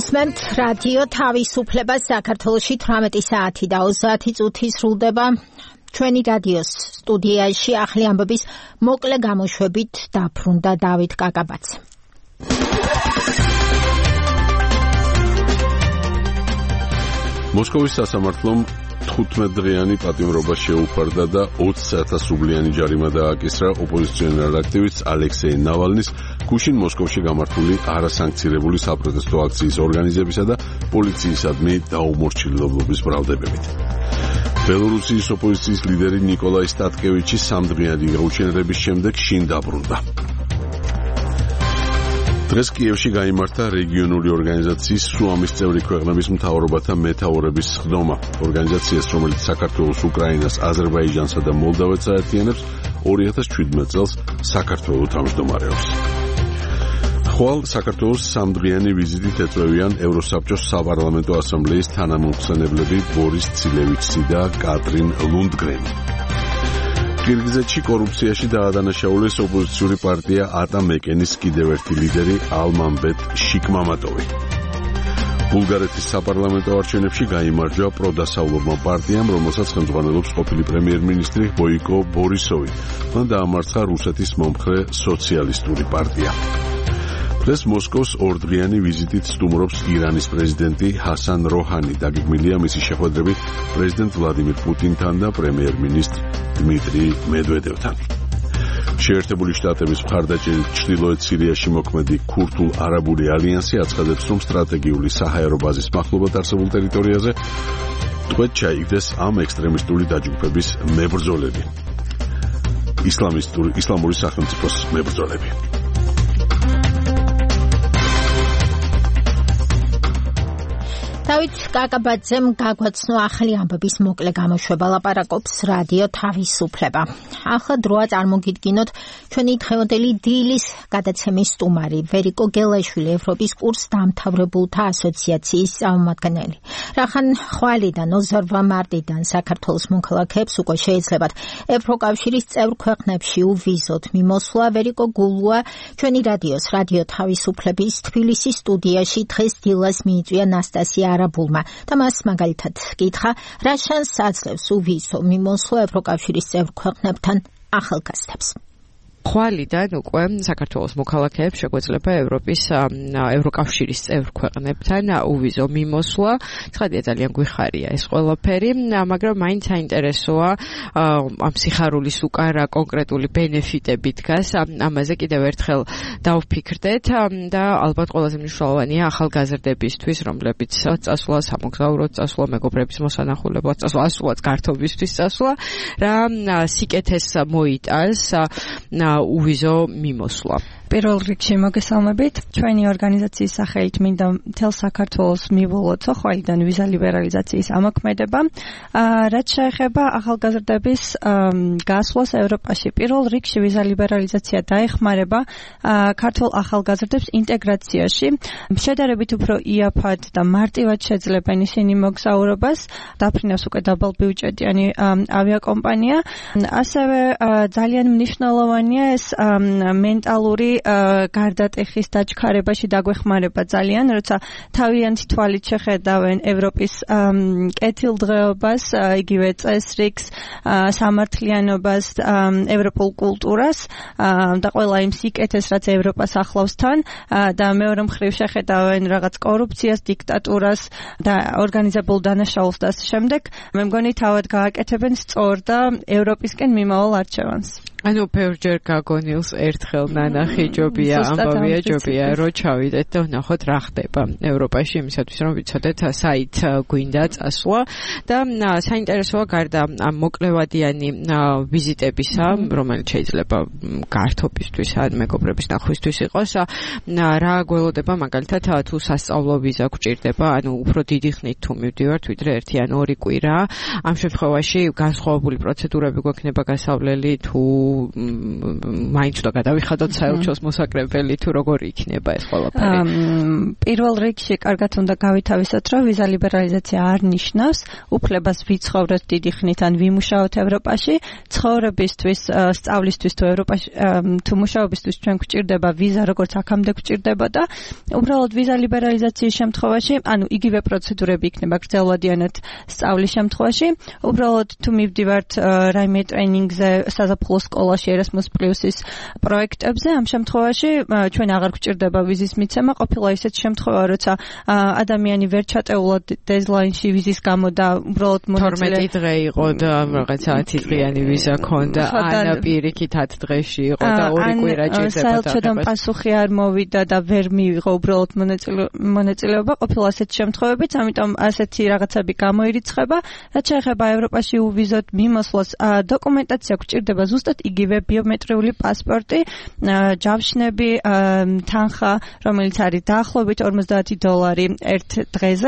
გულისხმობთ რადიო თავისუფლება საქართველოში 18 საათი და 30 წუთი სრულდება. ჩვენი რადიოს სტუდიაში ახალი ამბების მოკლე გამოშვებით დაბრუნდა დავით კაკაბაძე. მოსკოვის სასამართლომ 15 პატიმრობა შეუფარდა და 20,000 რუბლიანი ჯარიმა დააკისრა ოპოზიციონერ აქტივისტ ალექსეი ნავალნის გუშინ მოსკოვში გამართული არასანქცირებული საპროტესტო აქციის ორგანიზებისა და პოლიციისადმი დაუმორჩილებლობის ბრალდებებით. ბელორუსიის ოპოზიციის ლიდერი ნიკოლაი სტატკევიჩი სამდღიანი გაუჩინარების შემდეგ შინ დაბრუნდა. დღეს კიევში გაიმართა რეგიონული ორგანიზაციის სუამის წევრი ქვეყნების მთავრობათა მეთაურების სხდომა. ორგანიზაციას, რომელიც საქართველოს, უკრაინას, აზერბაიჯანსა და მოლდოვეთს აერთიანებს, 2017 წელს საქართველოს თავმჯდომარეობს. ხვალ საქართველოს სამდღიანი ვიზიტით ეწვევიან ევროსაბჭოს საპარლამენტო ასამბლეის თანამომხსენებლები ბორის ცილევიჩი და კატრინ ლუნდგრენი. კირგიზეთში კორუფციაში დაადანაშაულეს ოპოზიციური პარტია ატა-მეკენის კიდევ ერთი ლიდერი ალმამბეტ შიკმამატოვი. ბულგარეთის საპარლამენტო არჩევნებში გაიმარჯვა პროდასავლურმა პარტიამ, რომელსაც ხელმძღვანელობს ყოფილი პრემიერ-მინისტრი ბოიკო ბორისოვი. მან დაამარცხა რუსეთის მომხრე სოციალისტური პარტია. დღეს მოსკოვს ორდღიანი ვიზიტით სტუმრობს ირანის პრეზიდენტი ჰასან როჰანი. დაგეგმილია მისი შეხვედრები პრეზიდენტ ვლადიმირ პუტინთან და პრემიერ-მინისტრ დმიტრი მედვედევთან. შეერთებული შტატების მხარდაჭერით ჩრდილოეთ სირიაში მოქმედი ქურთულ-არაბული ალიანსი აცხადებს, რომ სტრატეგიული საჰაერო ბაზის მახლობლად არსებულ ტერიტორიაზე ტყვედ ჩაიგდეს ამ ექსტრემისტული დაჯგუფების მებრძოლები. ისლამური სახელმწიფოს მებრძოლები. დავით კაკაბაძემ გაგვაცნო ახალი ამბების მოკლე გამოშვება, ლაპარაკობს რადიო თავისუფლება. ახლა დროა წარმოგიდგინოთ ჩვენი დღევანდელი დილის გადაცემის სტუმარი, ვერიკო გელაშვილი, ევროპის კურს დამთავრებულთა ასოციაციის წარმომადგენელი. რახან ხვალიდან 28 მარტიდან საქართველოს მოქალაქეებს უკვე შეეძლებათ ევროკავშირის წევრ ქვეყნებში უვიზოდ მიმოსვლა. ვერიკო გულუა ჩვენი რადიოს რადიო თავისუფლების თბილისის სტუდიაში დღეს დილას მიიწვია ნასტასია არაბულმა და მას მაგალითად კითხა, რა შანსს აძლევს უვიზო მიმოსვლა ევროკავშირის წევრ ქვეყნებთან ახალგაზრდებს. ხვალიდან უკვე საქართველოს მოქალაქეებს შეგვეძლება ევროკავშირის წევრ ქვეყნებთან უვიზო მიმოსვლა. ცხადია, ძალიან გვიხარია ეს ყველაფერი, მაგრამ მაინც საინტერესოა ამ სიხარულის უკან კონკრეტული ბენეფიტები დგას. ამაზე კიდევ ერთხელ დავფიქრდეთ და ალბათ ყველაზე მნიშვნელოვანია ახალგაზრდებისთვის, რომლებიც წასვლა, სამოგზაუროდ წასვლა, მეგობრების მოსანახულებლად წასვლა, ასულად გართობისთვის წასვლა, რა სიკეთეს მოიტანს უვიზო მიმოსვლა. პირველ რიგში მოგესალმებით. ჩვენი ორგანიზაციის სახელით მინდა მთელ საქართველოს მივულოთ ხვალიდან ვიზა ლიბერალიზაციის ამოქმედება. რაც შეეხება ახალგაზრდების გასვლას ევროპაში, პირველ რიგში ვიზა ლიბერალიზაცია დაეხმარება ქართულ ახალგაზრდებს ინტეგრაციაში. შედარებით უფრო იაფად და მარტივად შეძლებენ ისინი მოგზაურობას, დაფრინავს უკვე დაბალბიუჯეტიანი ავიაკომპანია. ასევე ძალიან მნიშვნელოვანია ეს მენტალური გარდატეხის დაჩქარებაში დაგვეხმარება ძალიან, როცა თავიანთი თვალით შეხედავენ ევროპის კეთილდღეობას, იგივე წესრიგს, სამართლიანობას, ევროპულ კულტურას და ყველა იმ სიკეთეს, რაც ევროპას ახლავს თან და მეორე მხრივ შეხედავენ რაღაც კორუფციას, დიქტატურას და ორგანიზებულ დანაშაულს და ასე შემდეგ. მე მგონი თავად გააკეთებენ სწორ და ევროპისკენ მიმავალ არჩევანს. ანუ ბევრჯერ გაგონილს ერთხელ ნანახი ჯობია, ამბავია ჯობია, რო ჩავიდეთ და ვნახოთ რა ხდება ევროპაში, იმისათვის რომ ვიცოდეთ საით გვინდა წასვლა და საინტერესოა გარდა ამ მოკლევადიანი ვიზიტებისა, რომელიც შეიძლება გართობისთვის ან მეგობრების ნახვისთვის იყოს, რა გველოდება მაგალითად თუ სასწავლო ვიზა გვჭირდება, ანუ უფრო დიდი ხნით თუ მივდივართ, ვიდრე 1 ან 2 კვირა, ამ შემთხვევაში განსხვავებული პროცედურები გვექნება გასავლელი თუ მაინც უნდა გადავიხადოთ საელჩოს მოსაკრებელი თუ როგორ იქნება ეს ყველაფერი? პირველ რიგში კარგად უნდა გავითავისოთ, რომ ვიზა ლიბერალიზაცია არ ნიშნავს უფლებას ვიცხოვროთ დიდი ხნით ან ვიმუშაოთ ევროპაში. ცხოვრებისთვის, სწავლისთვის თუ ევროპაში თუ მუშაობისთვის ჩვენ გვჭირდება ვიზა, როგორც აქამდე გვჭირდებოდა. უბრალოდ ვიზა ლიბერალიზაციის შემთხვევაში, ანუ იგივე პროცედურები იქნება გრძელვადიანად სწავლის შემთხვევაში. უბრალოდ თუ მივდივართ რაიმე ტრეინინგზე საზაფხულო სკოლაში Erasmus Plus-ის პროექტებზე, ამ შემთხვევაში ჩვენ აღარ გვჭირდება ვიზის მიცემა. ყოფილა ისეთ შემთხვევა, როცა ადამიანი ვერ ჩატეულა დედლაინში ვიზის გამო და უბრალოდ 12 დღე იყო და რაღაცა 10 დღიანი ვიზა ქონდა, ან პირიქით 10 დღეში იყო და 2 კვირა ჭირდებოდა. საელჩოდან პასუხი არ მოვიდა და ვერ მიიღო უბრალოდ მონაწილეობა. ყოფილა ასეთ შემთხვევებიც, ამიტომ ასეთი რაღაცები გამოირიცხება. რაც შეეხება ევროპაში uvizot მიმოსვლას, დოკუმენტაცია გვჭირდება ზუსტად იგივე ბიომეტრიული პასპორტი, ჯავშნები, თანხა, რომელიც არის დაახლოებით $50 ერთ დღეზე,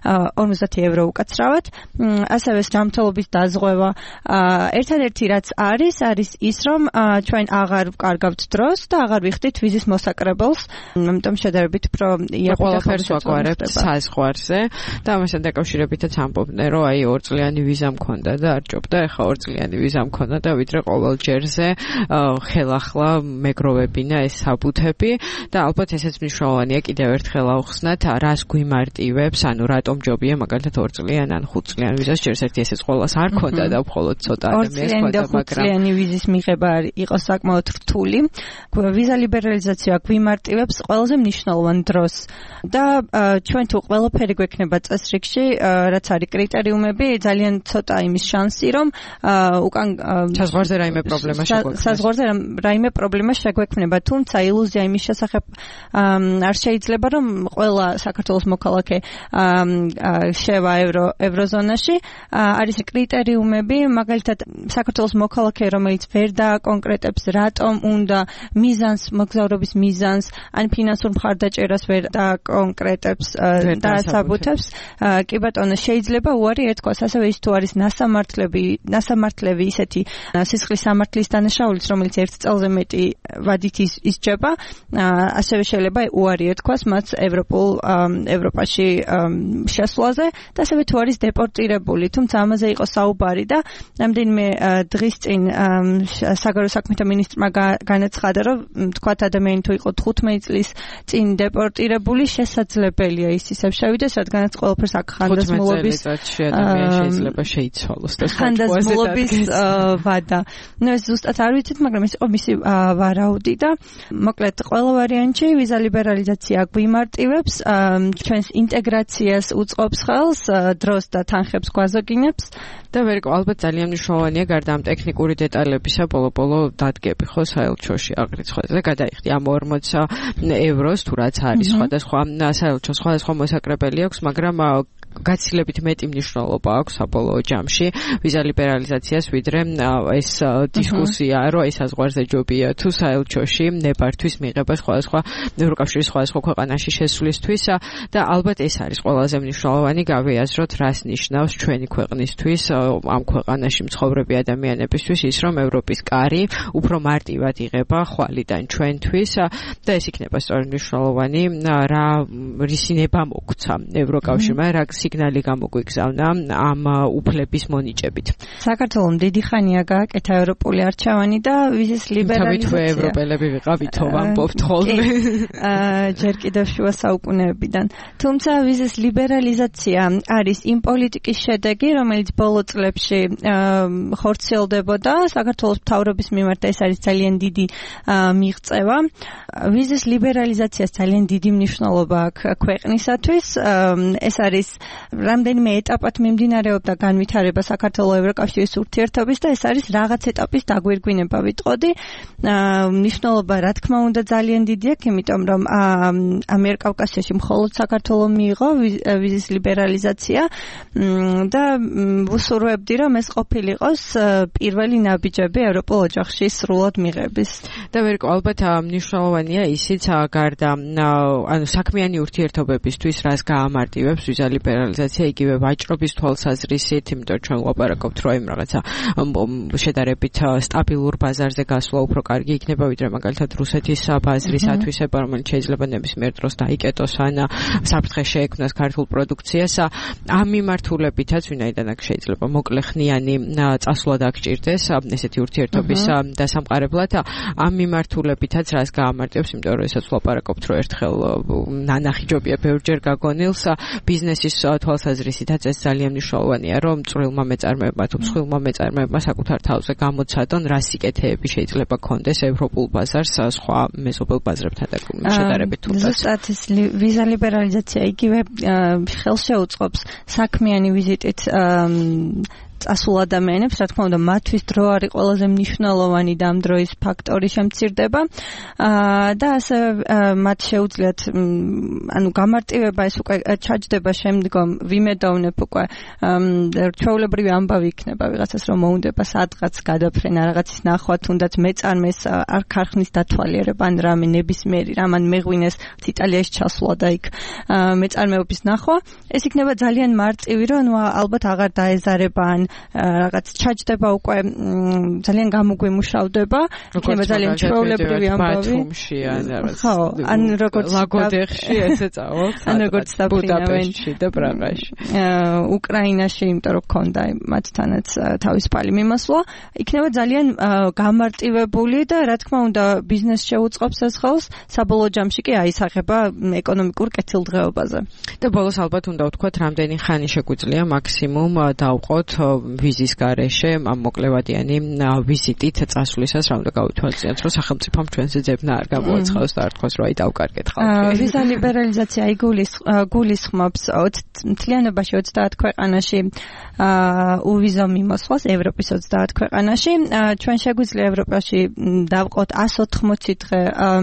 50 евро უკაცრავად. ასევე ჯანმრთელობის დაზღვევა. ერთადერთი რაც არის ის, რომ ჩვენ აღარ ვკარგავთ დროს და აღარ ვიხდით ვიზის მოსაკრებელს, ამიტომ შედარებით უფრო ყველაფერს ვაგვარებთ საზღვარზე და ამასთან დაკავშირებითაც ამბობდნენ, რომ აი 2 წლიანი ვიზა მქონდა და არ ჭობდა, ეხლა 2 წლიანი ვიზა მქონდა და ვიდრე ყოველ ჯერზე ხელახლა მეგროვებინა ეს საბუთები და ალბათ ესეც მნიშვნელოვანია კიდევ ერთხელ აუხსნათ, რას გვიმარტივებს, ანუ რატომ ჯობია მაგალითად 2 წლიან ან 5 წლიან ვიზას ჯერს ერთი ესეც ყოველას არ ქონდა და მხოლოდ ცოტა ადამიანს ქონდა, მაგრამ 2 წლიანი ვიზის მიღება იყო საკმაოდ რთული. ვიზა ლიბერალიზაცია გვიმარტივებს ყველაზე მნიშვნელოვან დროს და ჩვენ თუ ყველაფერი გვექნება წესრიგში, რაც არის კრიტერიუმები, ძალიან ცოტა იმის შანსი, რომ უკან საზღვარზე რაიმე პრობლემა შეგვექმნას. საზღვარზე რაიმე პრობლემა შეგვექმნება, თუმცა ილუზია იმის შესახებ არ შეიძლება, რომ ყველა საქართველოს მოქალაქე შევა ევროზონაში. არის კრიტერიუმები, მაგალითად საქართველოს მოქალაქე, რომელიც ვერ დააკონკრეტებს, რატომ უნდა მიზანს, მოგზაურობის მიზანს, ან ფინანსურ მხარდაჭერას ვერ დააკონკრეტებს და ასაბუთებს. კი ბატონო, შეიძლება უარი ეთქვას, ასევე ის თუ არის ნასამართლები ისეთი სისხლის სამართლის დანაშაულიც, რომელიც 1 წელზე მეტი ვადით ისჯება, ასევე შეიძლება უარი ეთქვას მათ ევროპაში შესვლაზე და ასევე თუ არის დეპორტირებული, თუმცა ამაზე იყო საუბარი და რამდენიმე დღის წინ საგარეო საქმეთა მინისტრმა განაცხადა, რომ თქვათ ადამიანი თუ იყო 15 წლის წინ დეპორტირებული, შესაძლებელია ის ისევ შევიდეს, რადგანაც ყველაფერს აქ ხანდაზმულობის შეიძლება შეიცვალოს და ხანდაზმულობის ვადა. ნუ ეს ზუსტად არ ვიცით, მაგრამ ეს იყო მისი ვარაუდი და მოკლედ ყველა ვარიანტში ვიზა ლიბერალიზაცია გვიმარტივებს, ჩვენს ინტეგრაციას უწყობს ხელს, დროს და თანხებს გვაზოგინებს და ვერიკო ალბათ ძალიან მნიშვნელოვანია გარდა ამ ტექნიკური დეტალებისა ბოლო დადგები ხო საელჩოში აღრიცხვაზე გადაიხდი ამ 40 ევროს თუ რაც არის სხვადასხვა საელჩოს სხვადასხვა მოსაკრებელი აქვს, მაგრამ გაცილებით მეტი მნიშვნელობა აქვს საბოლოო ჯამში ვიზა ლიბერალიზაციას, ვიდრე ეს დისკუსია, რომ ეს საზღვარზე ჯობია თუ საელჩოში ნებართვის მიღება სხვადასხვა ევროკავშირის სხვადასხვა ქვეყანაში შესვლისთვის და ალბათ ეს არის ყველაზე მნიშვნელოვანი გავიაზროთ, რას ნიშნავს ჩვენი ქვეყნისთვის, ამ ქვეყანაში მცხოვრები ადამიანებისთვის ის, რომ ევროპის კარი უფრო მარტივად იღება ხვალიდან ჩვენთვის და ეს იქნება სწორედ მნიშვნელოვანი, რის ნება მოგცა ევროკავშირმა, რა სიგნალი გამოგვიგზავნა ამ უფლების მონიჭებით. საქართველოს დიდი ხანია გააკეთა ევროპული არჩევანი და ვიზის ლიბერალიზაცია. თავით ევროპელები ვიყავითო ვამბობთ ხოლმე. ჯერ კიდევ შუა საუკუნეებიდან. თუმცა ვიზის ლიბერალიზაცია არის იმ პოლიტიკის შედეგი, რომელიც ბოლო წლებში ხორციელდებოდა საქართველოს მთავრობის მიმართ, ეს არის ძალიან დიდი მიღწევა. ვიზის ლიბერალიზაციას ძალიან დიდი მნიშვნელობა აქვს ქვეყნისათვის. ეს არის რამდენიმე ეტაპად მიმდინარეობდა განვითარება საქართველოს ევროკავშირის ურთიერთობის და ეს არის რაღაც ეტაპის დაგვირგვინება ვიტყოდი. მნიშვნელობა რა თქმა უნდა ძალიან დიდი აქვს, იმიტომ რომ ამიერკავკასიაში მხოლოდ საქართველოს მიიღო ვიზის ლიბერალიზაცია და ვუსურვებდი, რომ ეს ყოფილიყოს პირველი ნაბიჯები ევროპულ ოჯახში სრულად მიღების. და ვერიკო ალბათ მნიშვნელოვანია ისიც გარდა ანუ საქმიანი ურთიერთობებისთვის რას გაამარტივებს ვიზა ლიბერალიზაცია ლიბერალიზაცია იგივე ვაჭრობის თვალსაზრისით, იმიტომ ჩვენ ვაპარაკობთ რომ რაღაცა შედარებით სტაბილურ ბაზარზე გასვლა უფრო კარგი იქნება ვიდრე მაგალითად რუსეთის ბაზრის ათვისება, რომელიც შეიძლება ნებისმიერ დროს დაიკეტოს ან საფრთხეს შეექმნას ქართულ პროდუქციას. ამ მიმართულებითაც ვინაიდან აქ შეიძლება მოკლეხნიანი წასვლა დაგჭირდეს ესეთი ურთიერთობის დასამყარებლად, ამ მიმართულებითაც რას გაამარტივებს, იმიტომ რომ ესაც ვლაპარაკობთ რომ ერთხელ ნანახი ჯობია ბევრჯერ გაგონილს, ბიზნესის თვალსაზრისითაც ეს ძალიან მნიშვნელოვანია, რომ წვრილმა მეწარმეებმა თუ მსხვილმა მეწარმეებმა საკუთარ თავზე გამოცადონ რა სიკეთეები შეიძლება კონდეს ევროპულ ბაზარს სხვა მეზობელ ბაზრებთან შედარებით თუნდაც. ზუსტად ეს ვიზა ლიბერალიზაცია იგივე ხელს შეუწყობს საქმიანი ვიზიტით წასულ ადამიანებს, რა თქმა უნდა, მათთვის დრო არის ყველაზე მნიშვნელოვანი და ამ დროის ფაქტორი შემცირდება და ასე მათ შეუძლიათ ანუ გამარტივება ეს უკვე ჩაჯდება შემდგომ ვიმედოვნებ უკვე ჩვეულებრივი ამბავი იქნება ვიღაცას რომ მოუნდება სადღაც გადაფრენა რაღაცის ნახვა თუნდაც მეწარმეს არ ქარხნის დათვალიერება ან რამე ნებისმიერი რამან მეღვინეს იტალიაში ჩასვლა და იქ მეწარმეობის ნახვა ეს იქნება ძალიან მარტივი რომ ალბათ აღარ დაეზარება ან რაღაც ჩაჯდება უკვე ძალიან გამოგვიმუშავდება იქნება ძალიან ჩვეულებრივი ამბავი ხო ან როგორც ლაგოდეხში ესე წავალთ ან როგორც ბუდაპეშტში და პრაღაში უკრაინაში იმიტომ რომ ქონდა მათთანაც თავისუფალი მიმოსვლა იქნება ძალიან გამარტივებული და რა თქმა უნდა ბიზნეს შეუწყობს ეს ხელს საბოლოო ჯამში კი აისახება ეკონომიკურ კეთილდღეობაზე და ბოლოს ალბათ უნდა ვთქვათ რამდენი ხანი შეგვიძლია მაქსიმუმ დავყოთ ვიზის გარეშე ამ მოკლევადიანი ვიზიტით წასვლისას რა უნდა გავითვალისწინოთ რომ სახელმწიფომ ჩვენზე ძებნა არ გამოაცხადოს და არ თქვას რომ აი დავკარგეთ ხალხი ვიზა ლიბერალიზაცია გულისხმობს მთლიანობაში 30 ქვეყანაში უვიზო მიმოსვლას ევროპის 30 ქვეყანაში ჩვენ შეგვიძლია ევროპაში დავყოთ 180 დღე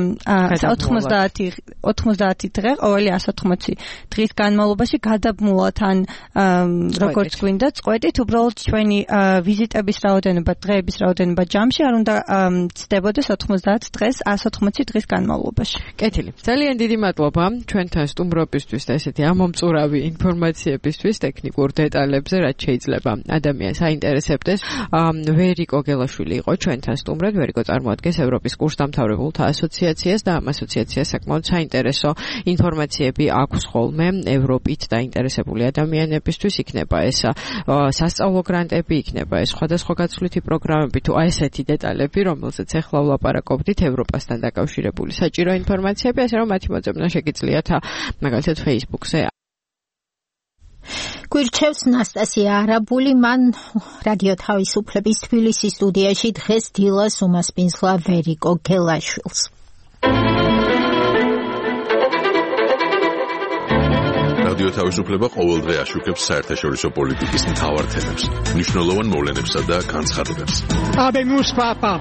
90 დღე ყოველი 180 დღის განმავლობაში გადაბმულად ან როგორც გვინდა წყვეტით უბრალოდ ჩვენი ვიზიტების რაოდენობა დღეების რაოდენობა ჯამში არ უნდა ცდებოდეს 90 დღეს 180 დღის განმავლობაში. კეთილი. ძალიან დიდი მადლობა ჩვენთან სტუმრობისთვის და ესეთი ამომწურავი ინფორმაციებისთვის ტექნიკურ დეტალებზე, რაც შეიძლება ადამიანს აინტერესებდეს. ვერიკო გელაშვილი იყო ჩვენთან სტუმრად. ვერიკო წარმოადგენს ევროპის კურსდამთავრებულთა ასოციაციას და ამ ასოციაციას საკმაოდ საინტერესო ინფორმაციები აქვს ხოლმე ევროპით დაინტერესებული ადამიანებისთვის. იქნება ეს სასწავლო გრანტები, იქნება ეს სხვადასხვა გაცვლითი პროგრამები თუ აი ესეთი დეტალები, რომელზეც ახლა ვლაპარაკობდით ევროპასთან დაკავშირებული საჭირო ინფორმაციები, ასე რომ მათი მოძებნა შეგიძლიათ მაგალითად Facebook-ზე. გვირჩევს ნასტასია არაბული, მან რადიო თავისუფლების თბილისის სტუდიაში დღეს დილას უმასპინძლა ვერიკო გელაშვილს. რადიო თავისუფლება ყოველდღე აშუქებს საერთაშორისო პოლიტიკის მთავარ თემებს, მნიშვნელოვან მოვლენებსა და განცხადებებს. Habemos papa.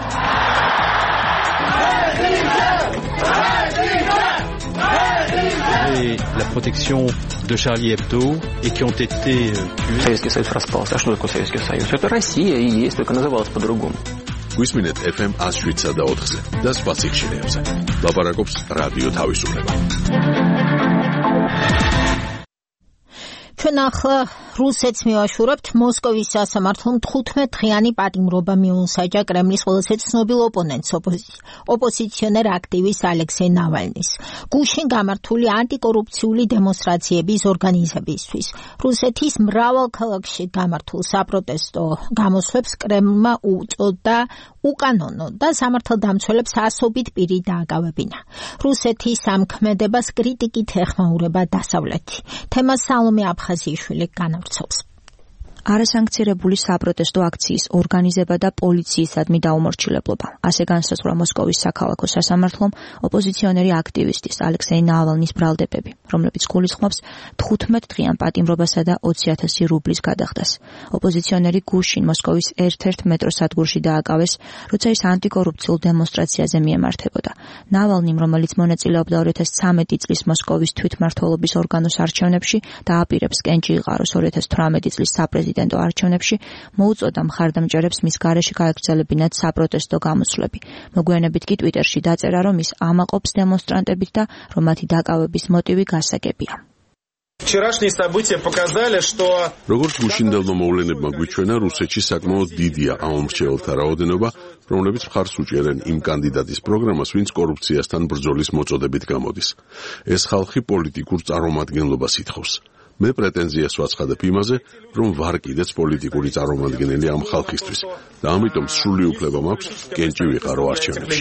Et la protection de Charlie Hebdo et qui ont été tués. Советский Союз распался. А что такое Советский Союз? Это Россия и есть, только называлась по-другому. გვისმინეთ FM 107 და 4-ზე და სხვა ციხშირეებზე. ლაპარაკობს რადიო თავისუფლება. ჩვენ ახლა რუსეთს მივაშურებთ. მოსკოვის სასამართლომ 15 დღიანი პატიმრობა მიუსაჯა კრემლის ყველაზე ცნობილ ოპონენტს ოპოზიციონერ აქტივისტ ალექსეი ნავალნის გუშინ გამართული ანტიკორუფციული დემონსტრაციების ორგანიზებისთვის. რუსეთის მრავალ ქალაქში გამართულ საპროტესტო გამოსვლებს კრემლმა უწოდა უკანონო და სამართალდამცველებს ასობით პირი დააკავებინა. რუსეთის სამქმედებას კრიტიკით ეხმაურება დასავლეთი. თემას სალომე აფხაზიშვილი განავრცობს. არასანქცირებული საპროტესტო აქციის ორგანიზება და პოლიციისადმი დაუმორჩილებლობა. ასე განსაზღვრა მოსკოვის საქალაქო სასამართლომ ოპოზიციონერი აქტივისტის ალექსეი ნავალნის ბრალდებები, რომლებიც გულისხმობს 15 დღიან პატიმრობასა და 20,000 რუბლის გადახდას. ოპოზიციონერი გუშინ მოსკოვის ერთ-ერთ მეტროსადგურში დააკავეს, როცა ის ანტიკორუფციულ დემონსტრაციაზე მიემართებოდა. ნავალნიმ, რომელიც მონაწილეობდა 2013 წლის მოსკოვის თვითმმართველობის ორგანოს არჩევნებში და აპირებს კენჭი იყაროს 2018 წლის საპრეზიდენტო არჩევნებში, მოუწოდა მხარდამჭერებს მის გარეშე გაეგრძელებინათ საპროტესტო გამოსვლები. მოგვიანებით კი ტვიტერში დაწერა, რომ ის ამაყობს დემონსტრანტებით და რომ მათი დაკავების მოტივი გასაგებია. Вчерашние события показали, что როგორც გუშინდელმა მოვლენებმა გვიჩვენა, რუსეთში საკმაოდ დიდია ამ მრჩეველთა რაოდენობა, რომლებიც მხარს უჭერენ იმ კანდიდატის პროგრამას, ვინც კორუფციასთან ბრძოლის მოწოდებით გამოდის. ეს ხალხი პოლიტიკურ წარმომადგენლობას ითხოვს. მე პრეტენზიას ვაცხადებ იმაზე, რომ ვარ კიდეც პოლიტიკური წარმომადგენელი ამ ხალხისთვის და ამიტომ სრული უფლება მაქვს კენჭი ვიყარო არჩევნებში.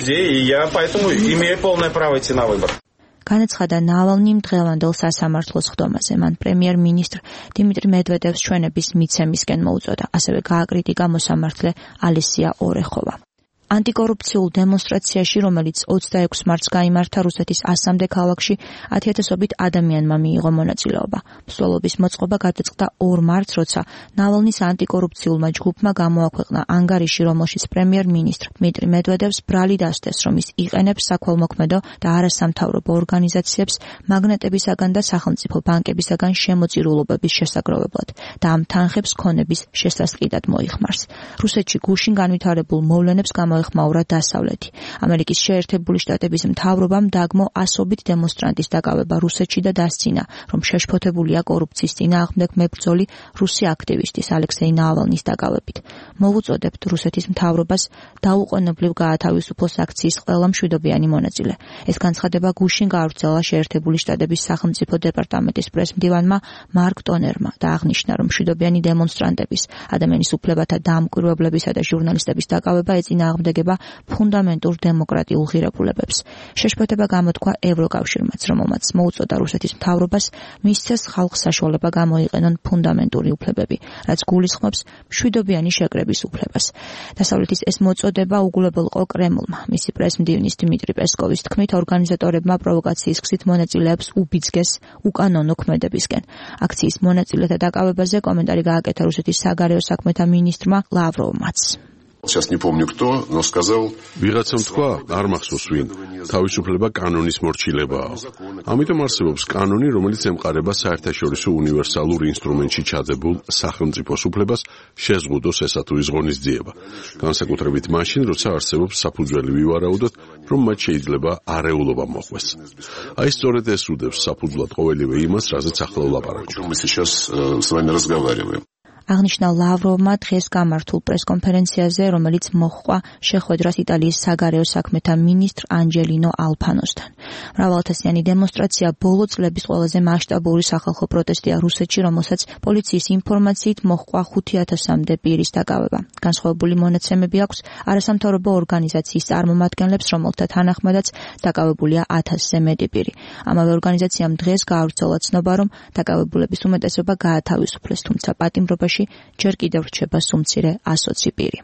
განაცხადა ნავალნიმ დღევანდელ სასამართლოს ხდომაზე. მან პრემიერ-მინისტრ დიმიტრი მედვედევს ჩვენების მიცემისკენ მოუწოდა. ასევე გააკრიტიკა მოსამართლე ალესია ორეხოვა. ანტიკორუფციულ დემონსტრაციაში, რომელიც 26 მარტს გაიმართა რუსეთის 100-მდე ქალაქში, 10,000-ობით ადამიანმა მიიღო მონაწილეობა. მსვლელობის მოწყობა გადაწყდა 2 მარტს, როცა ნავალნის ანტიკორუფციულმა ჯგუფმა გამოაქვეყნა ანგარიში, რომელშიც პრემიერ-მინისტრ დიმიტრი მედვედევს ბრალი დასდეს, რომ ის იყენებს საქველმოქმედო და არასამთავრობო ორგანიზაციებს მაგნატებისაგან და სახელმწიფო ბანკებისაგან შემოწირულობების შესაგროვებლად და ამ თანხებს ქონების შესასყიდად მოიხმარს. რუსეთში გუშინ განვითარებულ მოვლენებს მოიხმაურა დასავლეთი. ამერიკის შეერთებული შტატების მთავრობამ დაგმო ასობით დემონსტრანტის დაკავება რუსეთში და დასცინა, რომ შეშფოთებულია კორუფციის წინააღმდეგ მებრძოლი რუსი აქტივისტის ალექსეი ნავალნის დაკავებით. მოვუწოდებთ რუსეთის მთავრობას დაუყოვნებლივ გაათავისუფლოს აქციის ყველა მშვიდობიანი მონაწილე. ეს განცხადება გუშინ გაავრცელა შეერთებული შტატების სახელმწიფო დეპარტამენტის პრესმდივანმა მარკ ტონერმა და აღნიშნა, რომ მშვიდობიანი დემონსტრანტების, ადამიანის უფლებათა დამკვირვებლებისა და ჟურნალისტების დაკავება ეწინააღმდეგება ფუნდამენტურ დემოკრატიულ ღირებულებებს. შეშფოთება გამოთქვა ევროკავშირმაც, რომელმაც მოუწოდა რუსეთის მთავრობას მისცეს ხალხს საშუალება გამოიყენონ ფუნდამენტური უფლებები, რაც გულისხმობს მშვიდობიანი შეკრების უფლებას. დასავლეთის ეს მოწოდება უგულებელყო კრემლმა. მისი პრესმდივნის დიმიტრი პესკოვის თქმით, ორგანიზატორებმა პროვოკაციის გზით მონაწილეებს უბიძგეს უკანონო ქმედებისკენ. აქციის მონაწილეთა დაკავებაზე კომენტარი გააკეთა რუსეთის საგარეო საქმეთა მინისტრმა ლავროვმაც. Сейчас не помню кто, но сказал, ვიღაცამ თქვა, არ მახსოვს ვინ, თავისუფლება კანონის მორჩილებაა. ამიტომ არსებობს კანონი, რომელიც ემყარება საერთაშორისო უნივერსალურ ინსტრუმენტში ჩადებულ სახელმწიფოს უფლებას შეზღუდოს ესა თუ ის ღონისძიება. განსაკუთრებით მაშინ, როცა არსებობს საფუძველი ვივარაუდოთ, რომ მათ შეიძლება არეულობა მოყვეს. აი სწორედ ეს უდევს საფუძვლად ყოველივე იმას, რაზეც ახლა ვლაპარაკობთ. Мы сейчас с вами разговариваем. აღნიშნა ლავროვმა დღეს გამართულ პრესკონფერენციაზე, რომელიც მოჰყვა შეხვედრას იტალიის საგარეო საქმეთა მინისტრ ანჯელინო ალფანოსთან. მრავალთასიანი დემონსტრაცია ბოლო წლების ყველაზე მასშტაბური სახალხო პროტესტია რუსეთში, რომელსაც პოლიციის ინფორმაციით მოჰყვა 5,000-მდე პირის დაკავება. განსხვავებული მონაცემები აქვს არასამთავრობო ორგანიზაციის წარმომადგენლებს, რომელთა თანახმადაც დაკავებულია 1000-ზე მეტი პირი. ამავე ორგანიზაციამ დღეს გაავრცელა ცნობა, რომ დაკავებულების უმეტესობა გაათავისუფლეს, თუმცა პატიმრობაში ჯერ კიდევ რჩება სუმცირე 120 პირი.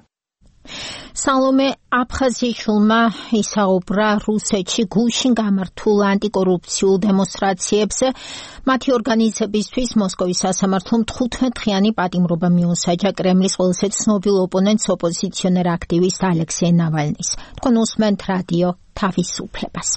სალომე აფხაზიშვილმა ისაუბრა რუსეთში გუშინ გამართულ ანტიკორუფციულ დემონსტრაციებზე. მათი ორგანიზებისთვის მოსკოვის სასამართლომ 15-დღიანი პატიმრობა მიუსაჯა კრემლის ყველაზე ცნობილ ოპონენტს ოპოზიციონერ აქტივისტ ალექსეი ნავალნის. თქვენ უსმენთ რადიო თავისუფლებას.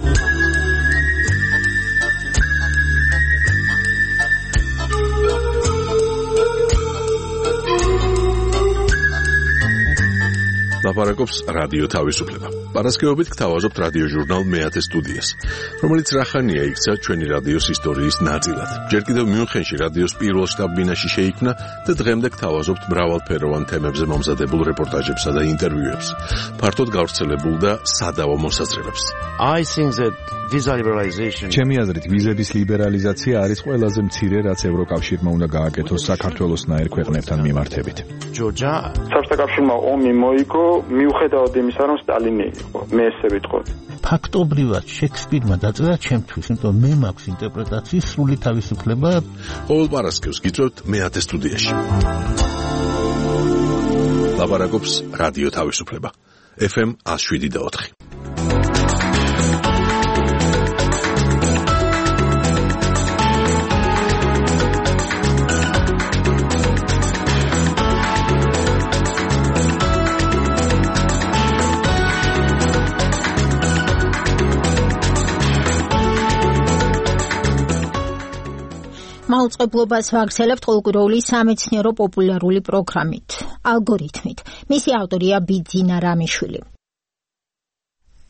ლაპარაკობს რადიო თავისუფლება. პარასკევობით გთავაზობთ რადიო ჟურნალ მეათე სტუდიას, რომელიც რახანია იქცა ჩვენი რადიოს ისტორიის ნაწილად. ჯერ კიდევ მიუნხენში რადიოს პირველ შტაბ-ბინაში შეიქმნა და დღემდე გთავაზობთ მრავალფეროვან თემებზე მომზადებულ რეპორტაჟებსა და ინტერვიუებს, ფართოდ გავრცელებულ და სადავო მოსაზრებებს. ჩემი აზრით, ვიზების ლიბერალიზაცია არის ყველაზე მცირე, რაც ევროკავშირმა უნდა გააკეთოს საქართველოსნაირ ქვეყნებთან მიმართებით. საბჭოთა კავშირმა ომი მოიგო, მიუხედავად იმისა, რომ სტალინი იყო, მე ესე ვიტყოდი. ფაქტობრივად შექსპირმა დაწერა ჩემთვის, იმიტომ მე მაქვს ინტერპრეტაციის სრული თავისუფლება. ყოველ პარასკევს გიწევთ მეათე სტუდიაში. ლაპარაკობს რადიო თავისუფლება. FM 107.4. მაუწყებლობას ვაგრძელებთ ყოველკვირეული სამეცნიერო პოპულარული პროგრამით, ალგორითმით. მისი ავტორია ბიძინა რამიშვილი.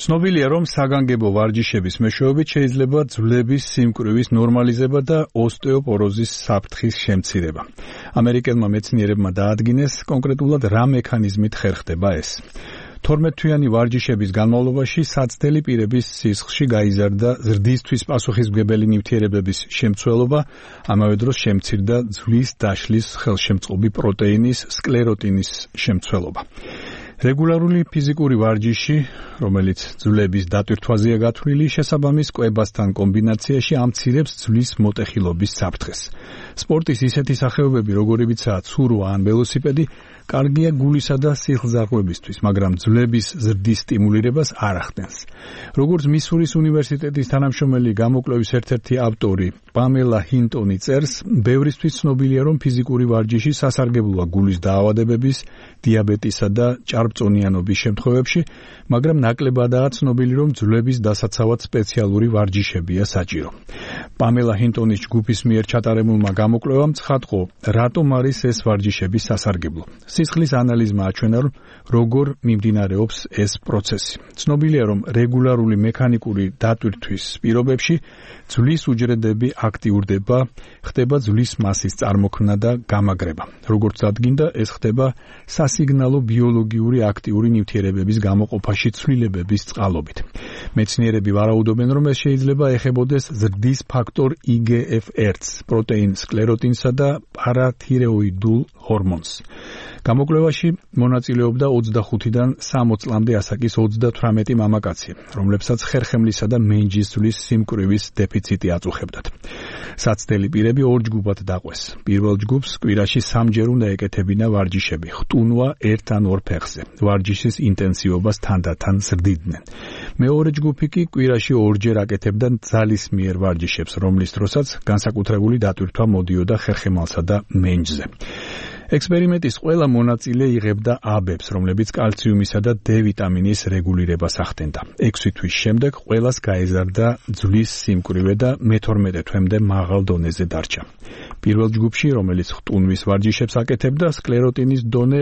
ცნობილია, რომ საგანგებო ვარჯიშების მეშვეობით შეიძლება ძვლების სიმკვრივის ნორმალიზება და ოსტეოპოროზის საფრთხის შემცირება. ამერიკელმა მეცნიერებმა დაადგინეს კონკრეტულად რა მექანიზმით ხერხდება ეს. 12-თვიანი ვარჯიშების განმავლობაში საცდელი პირების სისხლში გაიზარდა ზრდისთვის პასუხისმგებელი ნივთიერებების შემცველობა, ამავე დროს შემცირდა ძვლის დაშლის ხელშემწყობი პროტეინის სკლეროტინის შემცველობა. რეგულარული ფიზიკური ვარჯიში, რომელიც ძვლების დატვირთვაზეა გათვლილი, შესაბამის კვებასთან კომბინაციაში ამცირებს ძვლის მოტეხილობის საფრთხეს. სპორტის ისეთი სახეობები, როგორებიცაა ცურვა ან ველოსიპედი, კარგია გულისა და სისხლძარღვებისთვის, მაგრამ ძვლების ზრდის სტიმულირებას არ ახდენს. როგორც მისურის უნივერსიტეტის თანამშრომელი გამოკვლევის ერთ-ერთი ავტორი პამელა ჰინტონი წერს, ბევრისთვის ცნობილია, რომ ფიზიკური ვარჯიში სასარგებლოა გულის დაავადებების, დიაბეტისა და ჭარბწონიანობის შემთხვევებში, მაგრამ ნაკლებადაა ცნობილი, რომ ძვლების დასაცავად სპეციალური ვარჯიშებია საჭირო. პამელა ჰინტონის ჯგუფის მიერ ჩატარებულმა გამოკვლევამ ცხადყო, რატომ არის ეს ვარჯიშები სასარგებლო. სისხლის ანალიზმა აჩვენა, როგორ მიმდინარეობს ეს პროცესი. ცნობილია, რომ რეგულარული მექანიკური დატვირთვის პირობებში ძვლის უჯრედები აქტიურდება, ხდება ძვლის მასის წარმოქმნა და გამაგრება. როგორც დადგინდა, ეს ხდება სასიგნალო ბიოლოგიური აქტიური ნივთიერებების გამოყოფაში ცვლილებების წყალობით. მეცნიერები ვარაუდობენ, რომ ეს შეიძლება ეხებოდეს ზრდის ფაქტორ IGF-1-ს, პროტეინ სკლეროტინსა და პარათირეოიდულ ჰორმონს. გამოკვლევაში მონაწილეობდა 25-დან 60 წლამდე ასაკის 38 მამაკაცი, რომლებსაც ხერხემლისა და მენჯის ძვლის სიმკვრივის დეფიციტი აწუხებდათ. საცდელი პირები ორ ჯგუფად დაყვეს. პირველ ჯგუფს კვირაში 3 ჯერ უნდა ეკეთებინა ვარჯიშები, ხტუნვა ერთ ან ორ ფეხზე. ვარჯიშის ინტენსივობას თანდათან ზრდიდნენ. მეორე ჯგუფი კი კვირაში 2 ჯერ აკეთებდა ძალისმიერ ვარჯიშებს, რომლის დროსაც განსაკუთრებული დატვირთვა მოდიოდა ხერხემალსა და მენჯზე. ექსპერიმენტის ყველა მონაწილე იღებდა აბებს, რომლებიც კალციუმისა და D ვიტამინის რეგულირებას ახდენდა. 6 თვის შემდეგ ყველას გაეზარდა ძვლის სიმკვრივე და მე-12 თვემდე მაღალ დონეზე დარჩა. პირველ ჯგუფში, რომელიც ხტუნვის ვარჯიშებს აკეთებდა, სკლეროტინის დონე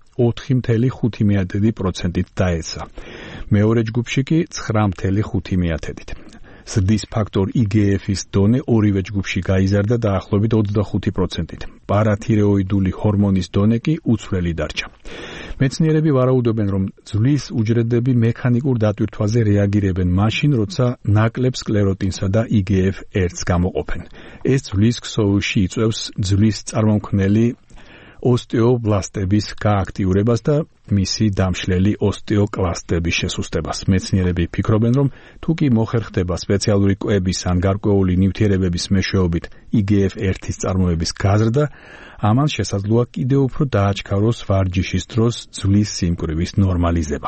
4.5%-ით დაეცა. მეორე ჯგუფში კი 9.5%-ით. ზრდის ფაქტორ IGF-ის დონე ორივე ჯგუფში გაიზარდა დაახლოებით 25%-ით. პარათირეოიდული ჰორმონის დონე კი უცვლელი დარჩა. მეცნიერები ვარაუდობენ, რომ ძვლის უჯრედები მექანიკურ დატვირთვაზე რეაგირებენ მაშინ, როცა ნაკლებ სკლეროტინსა და IGF-1-ს გამოყოფენ. ეს ძვლის ქსოვილში იწვევს ძვლის წარმომქმნელი ოსტეობლასტების გააქტიურებას და მისი დამშლელი ოსტეოკლასტების შესუსტებას. მეცნიერები ფიქრობენ, რომ თუ კი მოხერხდება სპეციალური კვების ან გარკვეული ნივთიერებების მეშვეობით IGF-1-ის წარმოების გაზრდა, ამან შესაძლოა კიდევ უფრო დააჩქაროს ვარჯიშის დროს ძვლის სიმკვრივის ნორმალიზება.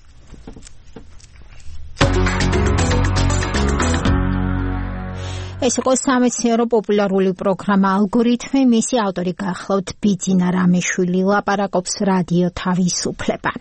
ეს იყო სამეცნიერო პოპულარული პროგრამა ალგორითმი, მისი ავტორი გახლავთ ბიძინა რამიშვილი, ლაპარაკობს რადიო თავისუფლება.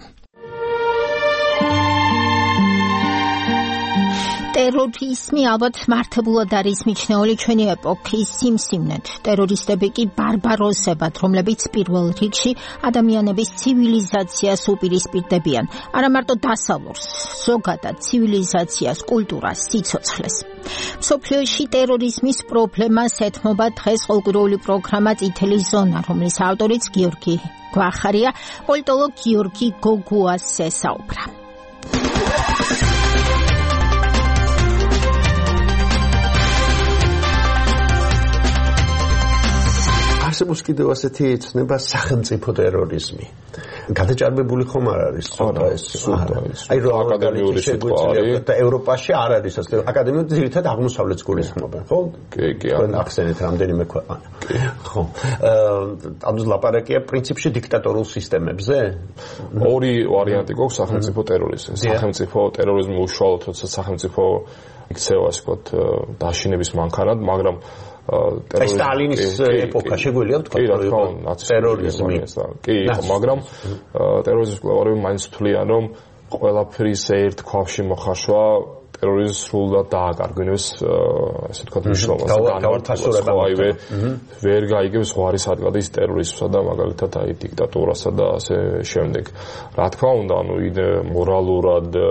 ტერორიზმი ალბათ მართებულად არის მიჩნეული ჩვენი ეპოქის სიმსივნედ. ტერორისტები კი ბარბაროსებად, რომლებიც პირველ რიგში ადამიანების ცივილიზაციას უპირისპირდებიან, არა მარტო დასავლურს, ზოგადად ცივილიზაციას, კულტურას, სიცოცხლეს. მსოფლიოში ტერორიზმის პრობლემას ეთმობა დღეს ყოველკვირეული პროგრამა წითელი ზონა, რომლის ავტორიც გიორგი გვახარია, პოლიტოლოგ გიორგი გოგუას ესაუბრა. არსებობს კიდევ ასეთი ცნება სახელმწიფო ტერორიზმი. გადაჭარბებული ხომ არ არის ცოტა ეს? აი რომ აკადემიური სიტყვა არის და ევროპაში არ არის ასე. აკადემიური ძირითადად აღმოსავლეთს გულისხმობენ, ხო? კი. თქვენ ახსენეთ რამდენიმე ქვეყანა. ხო. ამას ლაპარაკია პრინციპში დიქტატორულ სისტემებზე? ორი ვარიანტი გვაქვს სახელმწიფო ტერორიზმი. სახელმწიფო ტერორიზმი უშუალოდ როცა სახელმწიფო იქცევა, ასე ვთქვათ, დაშინების მანქანად, მაგრამ სტალინის ეპოქა შეგვიძლია ვთქვა ტერორიზმი. კი, მაგრამ ტერორიზმის მკვლევარები მაინც თვლიან, რომ ყველაფრის ერთ ქვაში მოხარშვა ტერორიზმს სრულად დააკარგვინებს, ასე ვთქვათ, მნიშვნელობას. განმარტავებრივ ვერ გაიგებს ზღვარი სადგადის ტერორიზმსა და მაგალითად აი დიქტატურასა და ასე შემდეგ. რა თქმა უნდა, ანუ მორალურად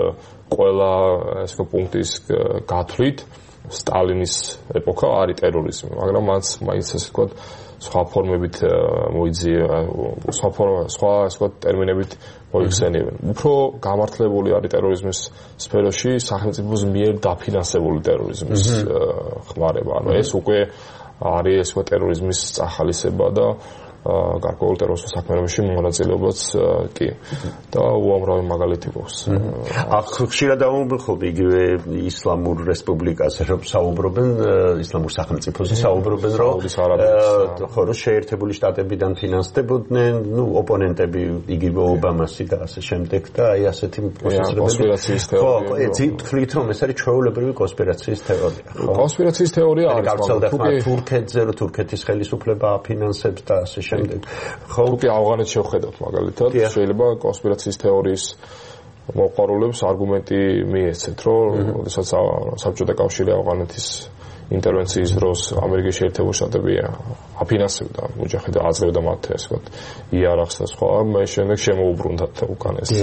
ყველა ეს პუნქტის გათვლით სტალინის ეპოქა არის ტერორიზმი, მაგრამ მაინც ასე ვთქვათ სხვა ფორმებით მოიძიე, სხვა ასე ვთქვათ ტერმინებით მოიხსენიებენ. უფრო გამართლებული არის ტერორიზმის სფეროში სახელმწიფოს მიერ დაფინანსებული ტერორიზმის ხმარება. ანუ ეს უკვე არის ასე ვთქვათ ტერორიზმის წახალისება და გარკვეულ ტერორიზმის საქმიანობაში მონაწილეობაც კი და უამრავი მაგალითი გვაქვს. აქ ხშირად დავუმბილხობ იგივე ისლამურ რესპუბლიკაზე რომ საუბრობენ ისლამურ სახელმწიფოზე საუბრობენ რომ ხო რომ შეერთებული შტატებიდან ფინანსდებოდნენ, ნუ ოპონენტები იგივე ობამასი და ასე შემდეგ და აი ასეთი კონსპირაციის თეორია. ხო, თვლით რომ ეს არის ჩვეულებრივი კონსპირაციის თეორია. ხო, კონსპირაციის თეორია არის, მაგრამ თურქეთზე რომ თურქეთის ხელისუფლება აფინანსებს და ასე ხო, თუ ავღანეთს შევხედავთ მაგალითად, შეიძლება კონსპირაციის თეორიის მოყვარულებს არგუმენტი მიეცეთ, რომ როდესაც საბჭოთა კავშირი ავღანეთის ინტერვენციის დროს ამერიკის შეერთებული შტატები აფინანსებდა მუჯაჰიდ აძლევდა მათ ასე ვთქვათ იარაღს და სხვა, მე შემდეგ შემოუბრუნდათ უკან ეს.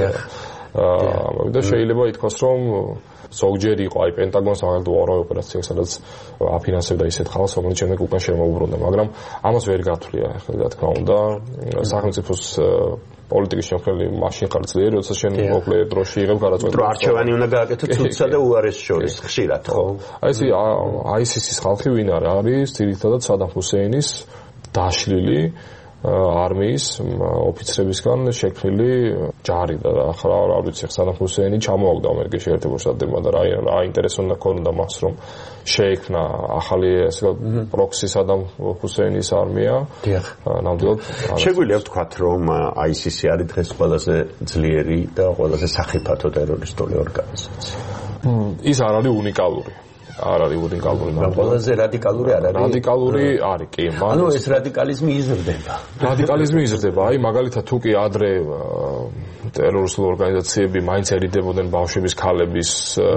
და შეიძლება ითქვას, რომ ზოგჯერ იყო აი პენტაგონს მაგალითად უარავი ოპერაცია, სადაც აფინანსებდა ისეთ ხალხს, რომელიც შემდეგ უკან შემოუბრუნდა, მაგრამ ამას ვერ გათვლია, ახლა რა თქმა უნდა, სახელმწიფოს პოლიტიკის შემქმნელი მაშინ ხარ ძლიერი, როცა შენ მოკლე დროში იღებ გადაწყვეტილებას. რომ არჩევანი უნდა გააკეთო ცუდსა და უარეს შორის ხშირად, ხო? აი ეს ISIS-ის ხალხი ვინ არის? ძირითადად სადამ ჰუსეინის დაშლილი არმიის ოფიცრებისგან შექმნილი ჯარი და ახლა რა ვიცი სადამ ჰუსეინი ჩამოაგდა ამერიკის შეერთებულ შტატებმა და რა ინტერესი უნდა ქონოდა მას რომ შეექმნა ახალი ესე პროქსი სადამ ჰუსეინის არმია. ნამდვილად შეგვიძლია ვთქვათ რომ ISIS არის დღეს ყველაზე ძლიერი და ყველაზე სახიფათო ტერორისტული ორგანიზაცია. ის არ არის უნიკალური. არ არის უნიკალური, მაგრამ ყველაზე რადიკალური არ არის. რადიკალური არის, კი, მაგრამ ანუ ეს რადიკალიზმი იზრდება. რადიკალიზმი იზრდება. აი, მაგალითად, თუ კი ადრე ტერორისტული ორგანიზაციები მაინც ერიდებოდნენ ბავშვების, ქალების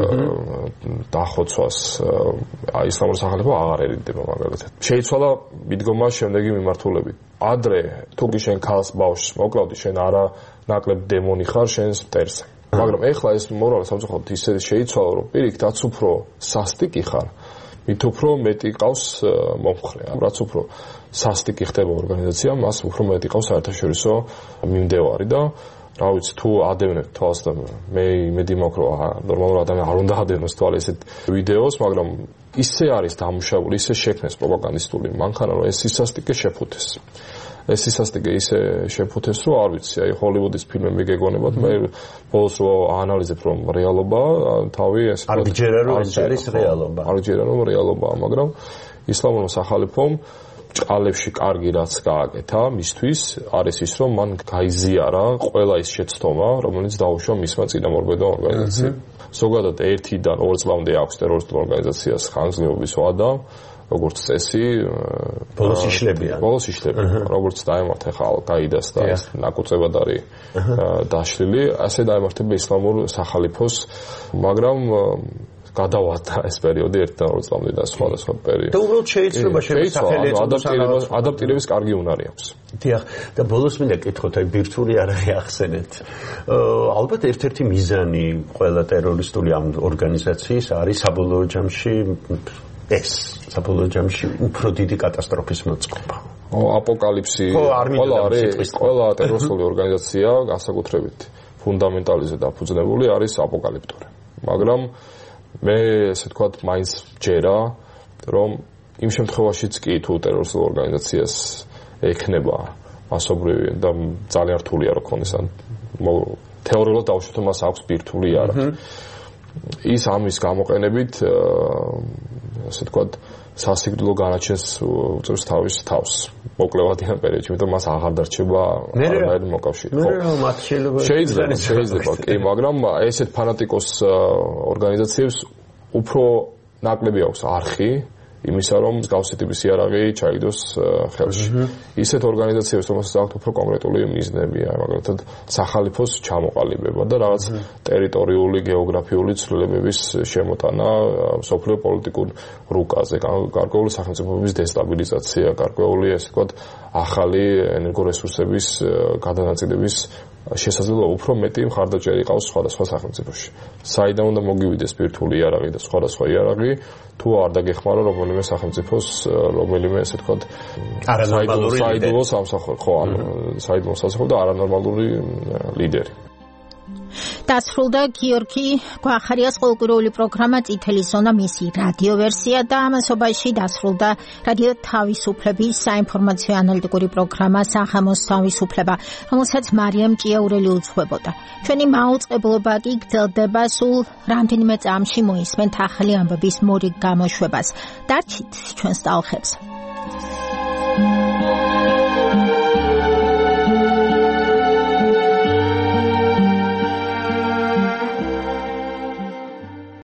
დახოცვას, აი, ისლამური სახელმწიფო აღარერიდება მაგალითად. შეიცვალა მიდგომა შემდეგი მიმართულებით. ადრე თუ კი შენ ქალს ბავშვს მოკლავდი, შენ არა ნაკლებ დემონი ხარ, შენს მტერზე. მაგრამ ეხლა ეს მორალი სამწუხაროდ ისე შეიცვალა, რომ პირიქით რაც უფრო სასტიკი ხარ, მით უფრო მეტი ყავს მომხრე. რაც უფრო სასტიკი ხდება ორგანიზაცია, მას უფრო მეტი ყავს საერთაშორისო მიმდევარი და რა ვიცი, თუ ადევნებ თვალს და მე იმედი მაქვს, რომ ნორმალურ ადამიანს არ უნდა ადევნოს თვალს ესეთ ვიდეოს, მაგრამ ისე არის დამუშავებული, ისე შექმნეს პროპაგანდისტული მანქანა, რომ ეს სისასტიკე შეფუთეს. ეს სისასტიკე ისე შეფუთეს, რომ არ ვიცი, აი ჰოლივუდის ფილმები გეგონებათ, მე ბოლოს რო აანალიზებ, რომ რეალობა თავი ეს არ გიჯერა, რომ ეს არის რეალობა. არ გიჯერა, რომ რეალობაა, მაგრამ ისლამურმა სახალიფომ ჭყალებში კარგი რაც გააკეთა მისთვის არის ის, რომ მან გაიზიარა ყველა ის შეცდომა, რომელიც დაუშვა მისმა წინამორბედო ორგანიზაციამ. ზოგადად 1-დან 2 წლამდე აქვს ტერორისტულ ორგანიზაციას ხანგრძლივობის ვადა, როგორც წესი, ბოლოს იშლებიან. როგორც დაემართა ხა ალ-კაიდას და ეს ნაკუწებად არის დაშლილი, ასე დაემართება ისლამურ სახალიფოს, მაგრამ გადავადა ეს პერიოდი 1-დან 2 წლამდე და სხვადასხვა პერიოდი. და უბრალოდ შეიძლება ადაპტირების კარგი უნარი აქვს. დიახ, და ბოლოს მინდა კითხოთ, აი ბირთვული არაღი ახსენეთ. ალბათ ერთ-ერთი მიზანი ყველა ტერორისტული ამ ორგანიზაციის არის საბოლოო ჯამში ეს საბოლოო ჯამში უფრო დიდი კატასტროფის მოწყობა. აპოკალიფსი ყველა ტერორისტული ორგანიზაცია განსაკუთრებით ფუნდამენტალიზმზე დაფუძნებული არის აპოკალიფტური. მაგრამ მე ესე ვთქვათ, მაინც ჯერა, რომ იმ შემთხვევაშიც კი თუ ტერორისტულ ორგანიზაციას ექნება მასობრივი და ძალიან რთულია რომ ქონდეს ან თეორიულად დაუშვათ მას აქვს ბირთვული იარაღი. ის ამის გამოყენებით ასე ვთქვათ, სასიკვდილო განაჩენს უწევს თავის თავს. მოკლევადიან პერიოდში, იმიტომ მას აღარ დარჩება არანაირი მოკავშირე. შეიძლება, კი, მაგრამ ესეთ ფანატიკოს ორგანიზაციებს უფრო ნაკლები აქვს არხი იმისა, რომ მსგავსი ტიპის იარაღი ჩაიგდოს ხელში. ისეთ ორგანიზაციებს, რომელსაც აქვთ უფრო კონკრეტული მიზნები, მაგალითად, სახალიფოს ჩამოყალიბება და რაღაც ტერიტორიული, გეოგრაფიული ცვლილებების შემოტანა სოფლიო პოლიტიკურ რუკაზე, გარკვეული სახელმწიფოების დესტაბილიზაცია, გარკვეული, ასე ვთქვათ, ახალი ენერგორესურსების გადანაწილების შესაძლოა უფრო მეტი მხარდაჭერი ყავს სხვადასხვა სახელმწიფოში. საიდან უნდა მოგივიდეს ბირთვული იარაღი და სხვადასხვა იარაღი, თუ არ დაგეხმარო რომელიმე სახელმწიფოს, რომელიმე ესე ვთქვათ, საიდუმლო სამსახური, ხო, საიდუმლო სამსახური და არანორმალური ლიდერი. დასრულდა გიორგი გვახარიას ყოველკვირეული პროგრამა წითელი ზონა მისი რადიო ვერსია და ამასობაში დასრულდა რადიო თავისუფლების საინფორმაციო ანალიტიკური პროგრამა სახამოს თავისუფლება, რომელსაც მარიამ ჭიაურელი უძღვებოდა. ჩვენი მაუწყებლობა კი გრძელდება სულ რამდენიმე წამში მოისმენთ ახალი ამბების მორიგ გამოშვებას. დარჩით ჩვენს ტალღებს.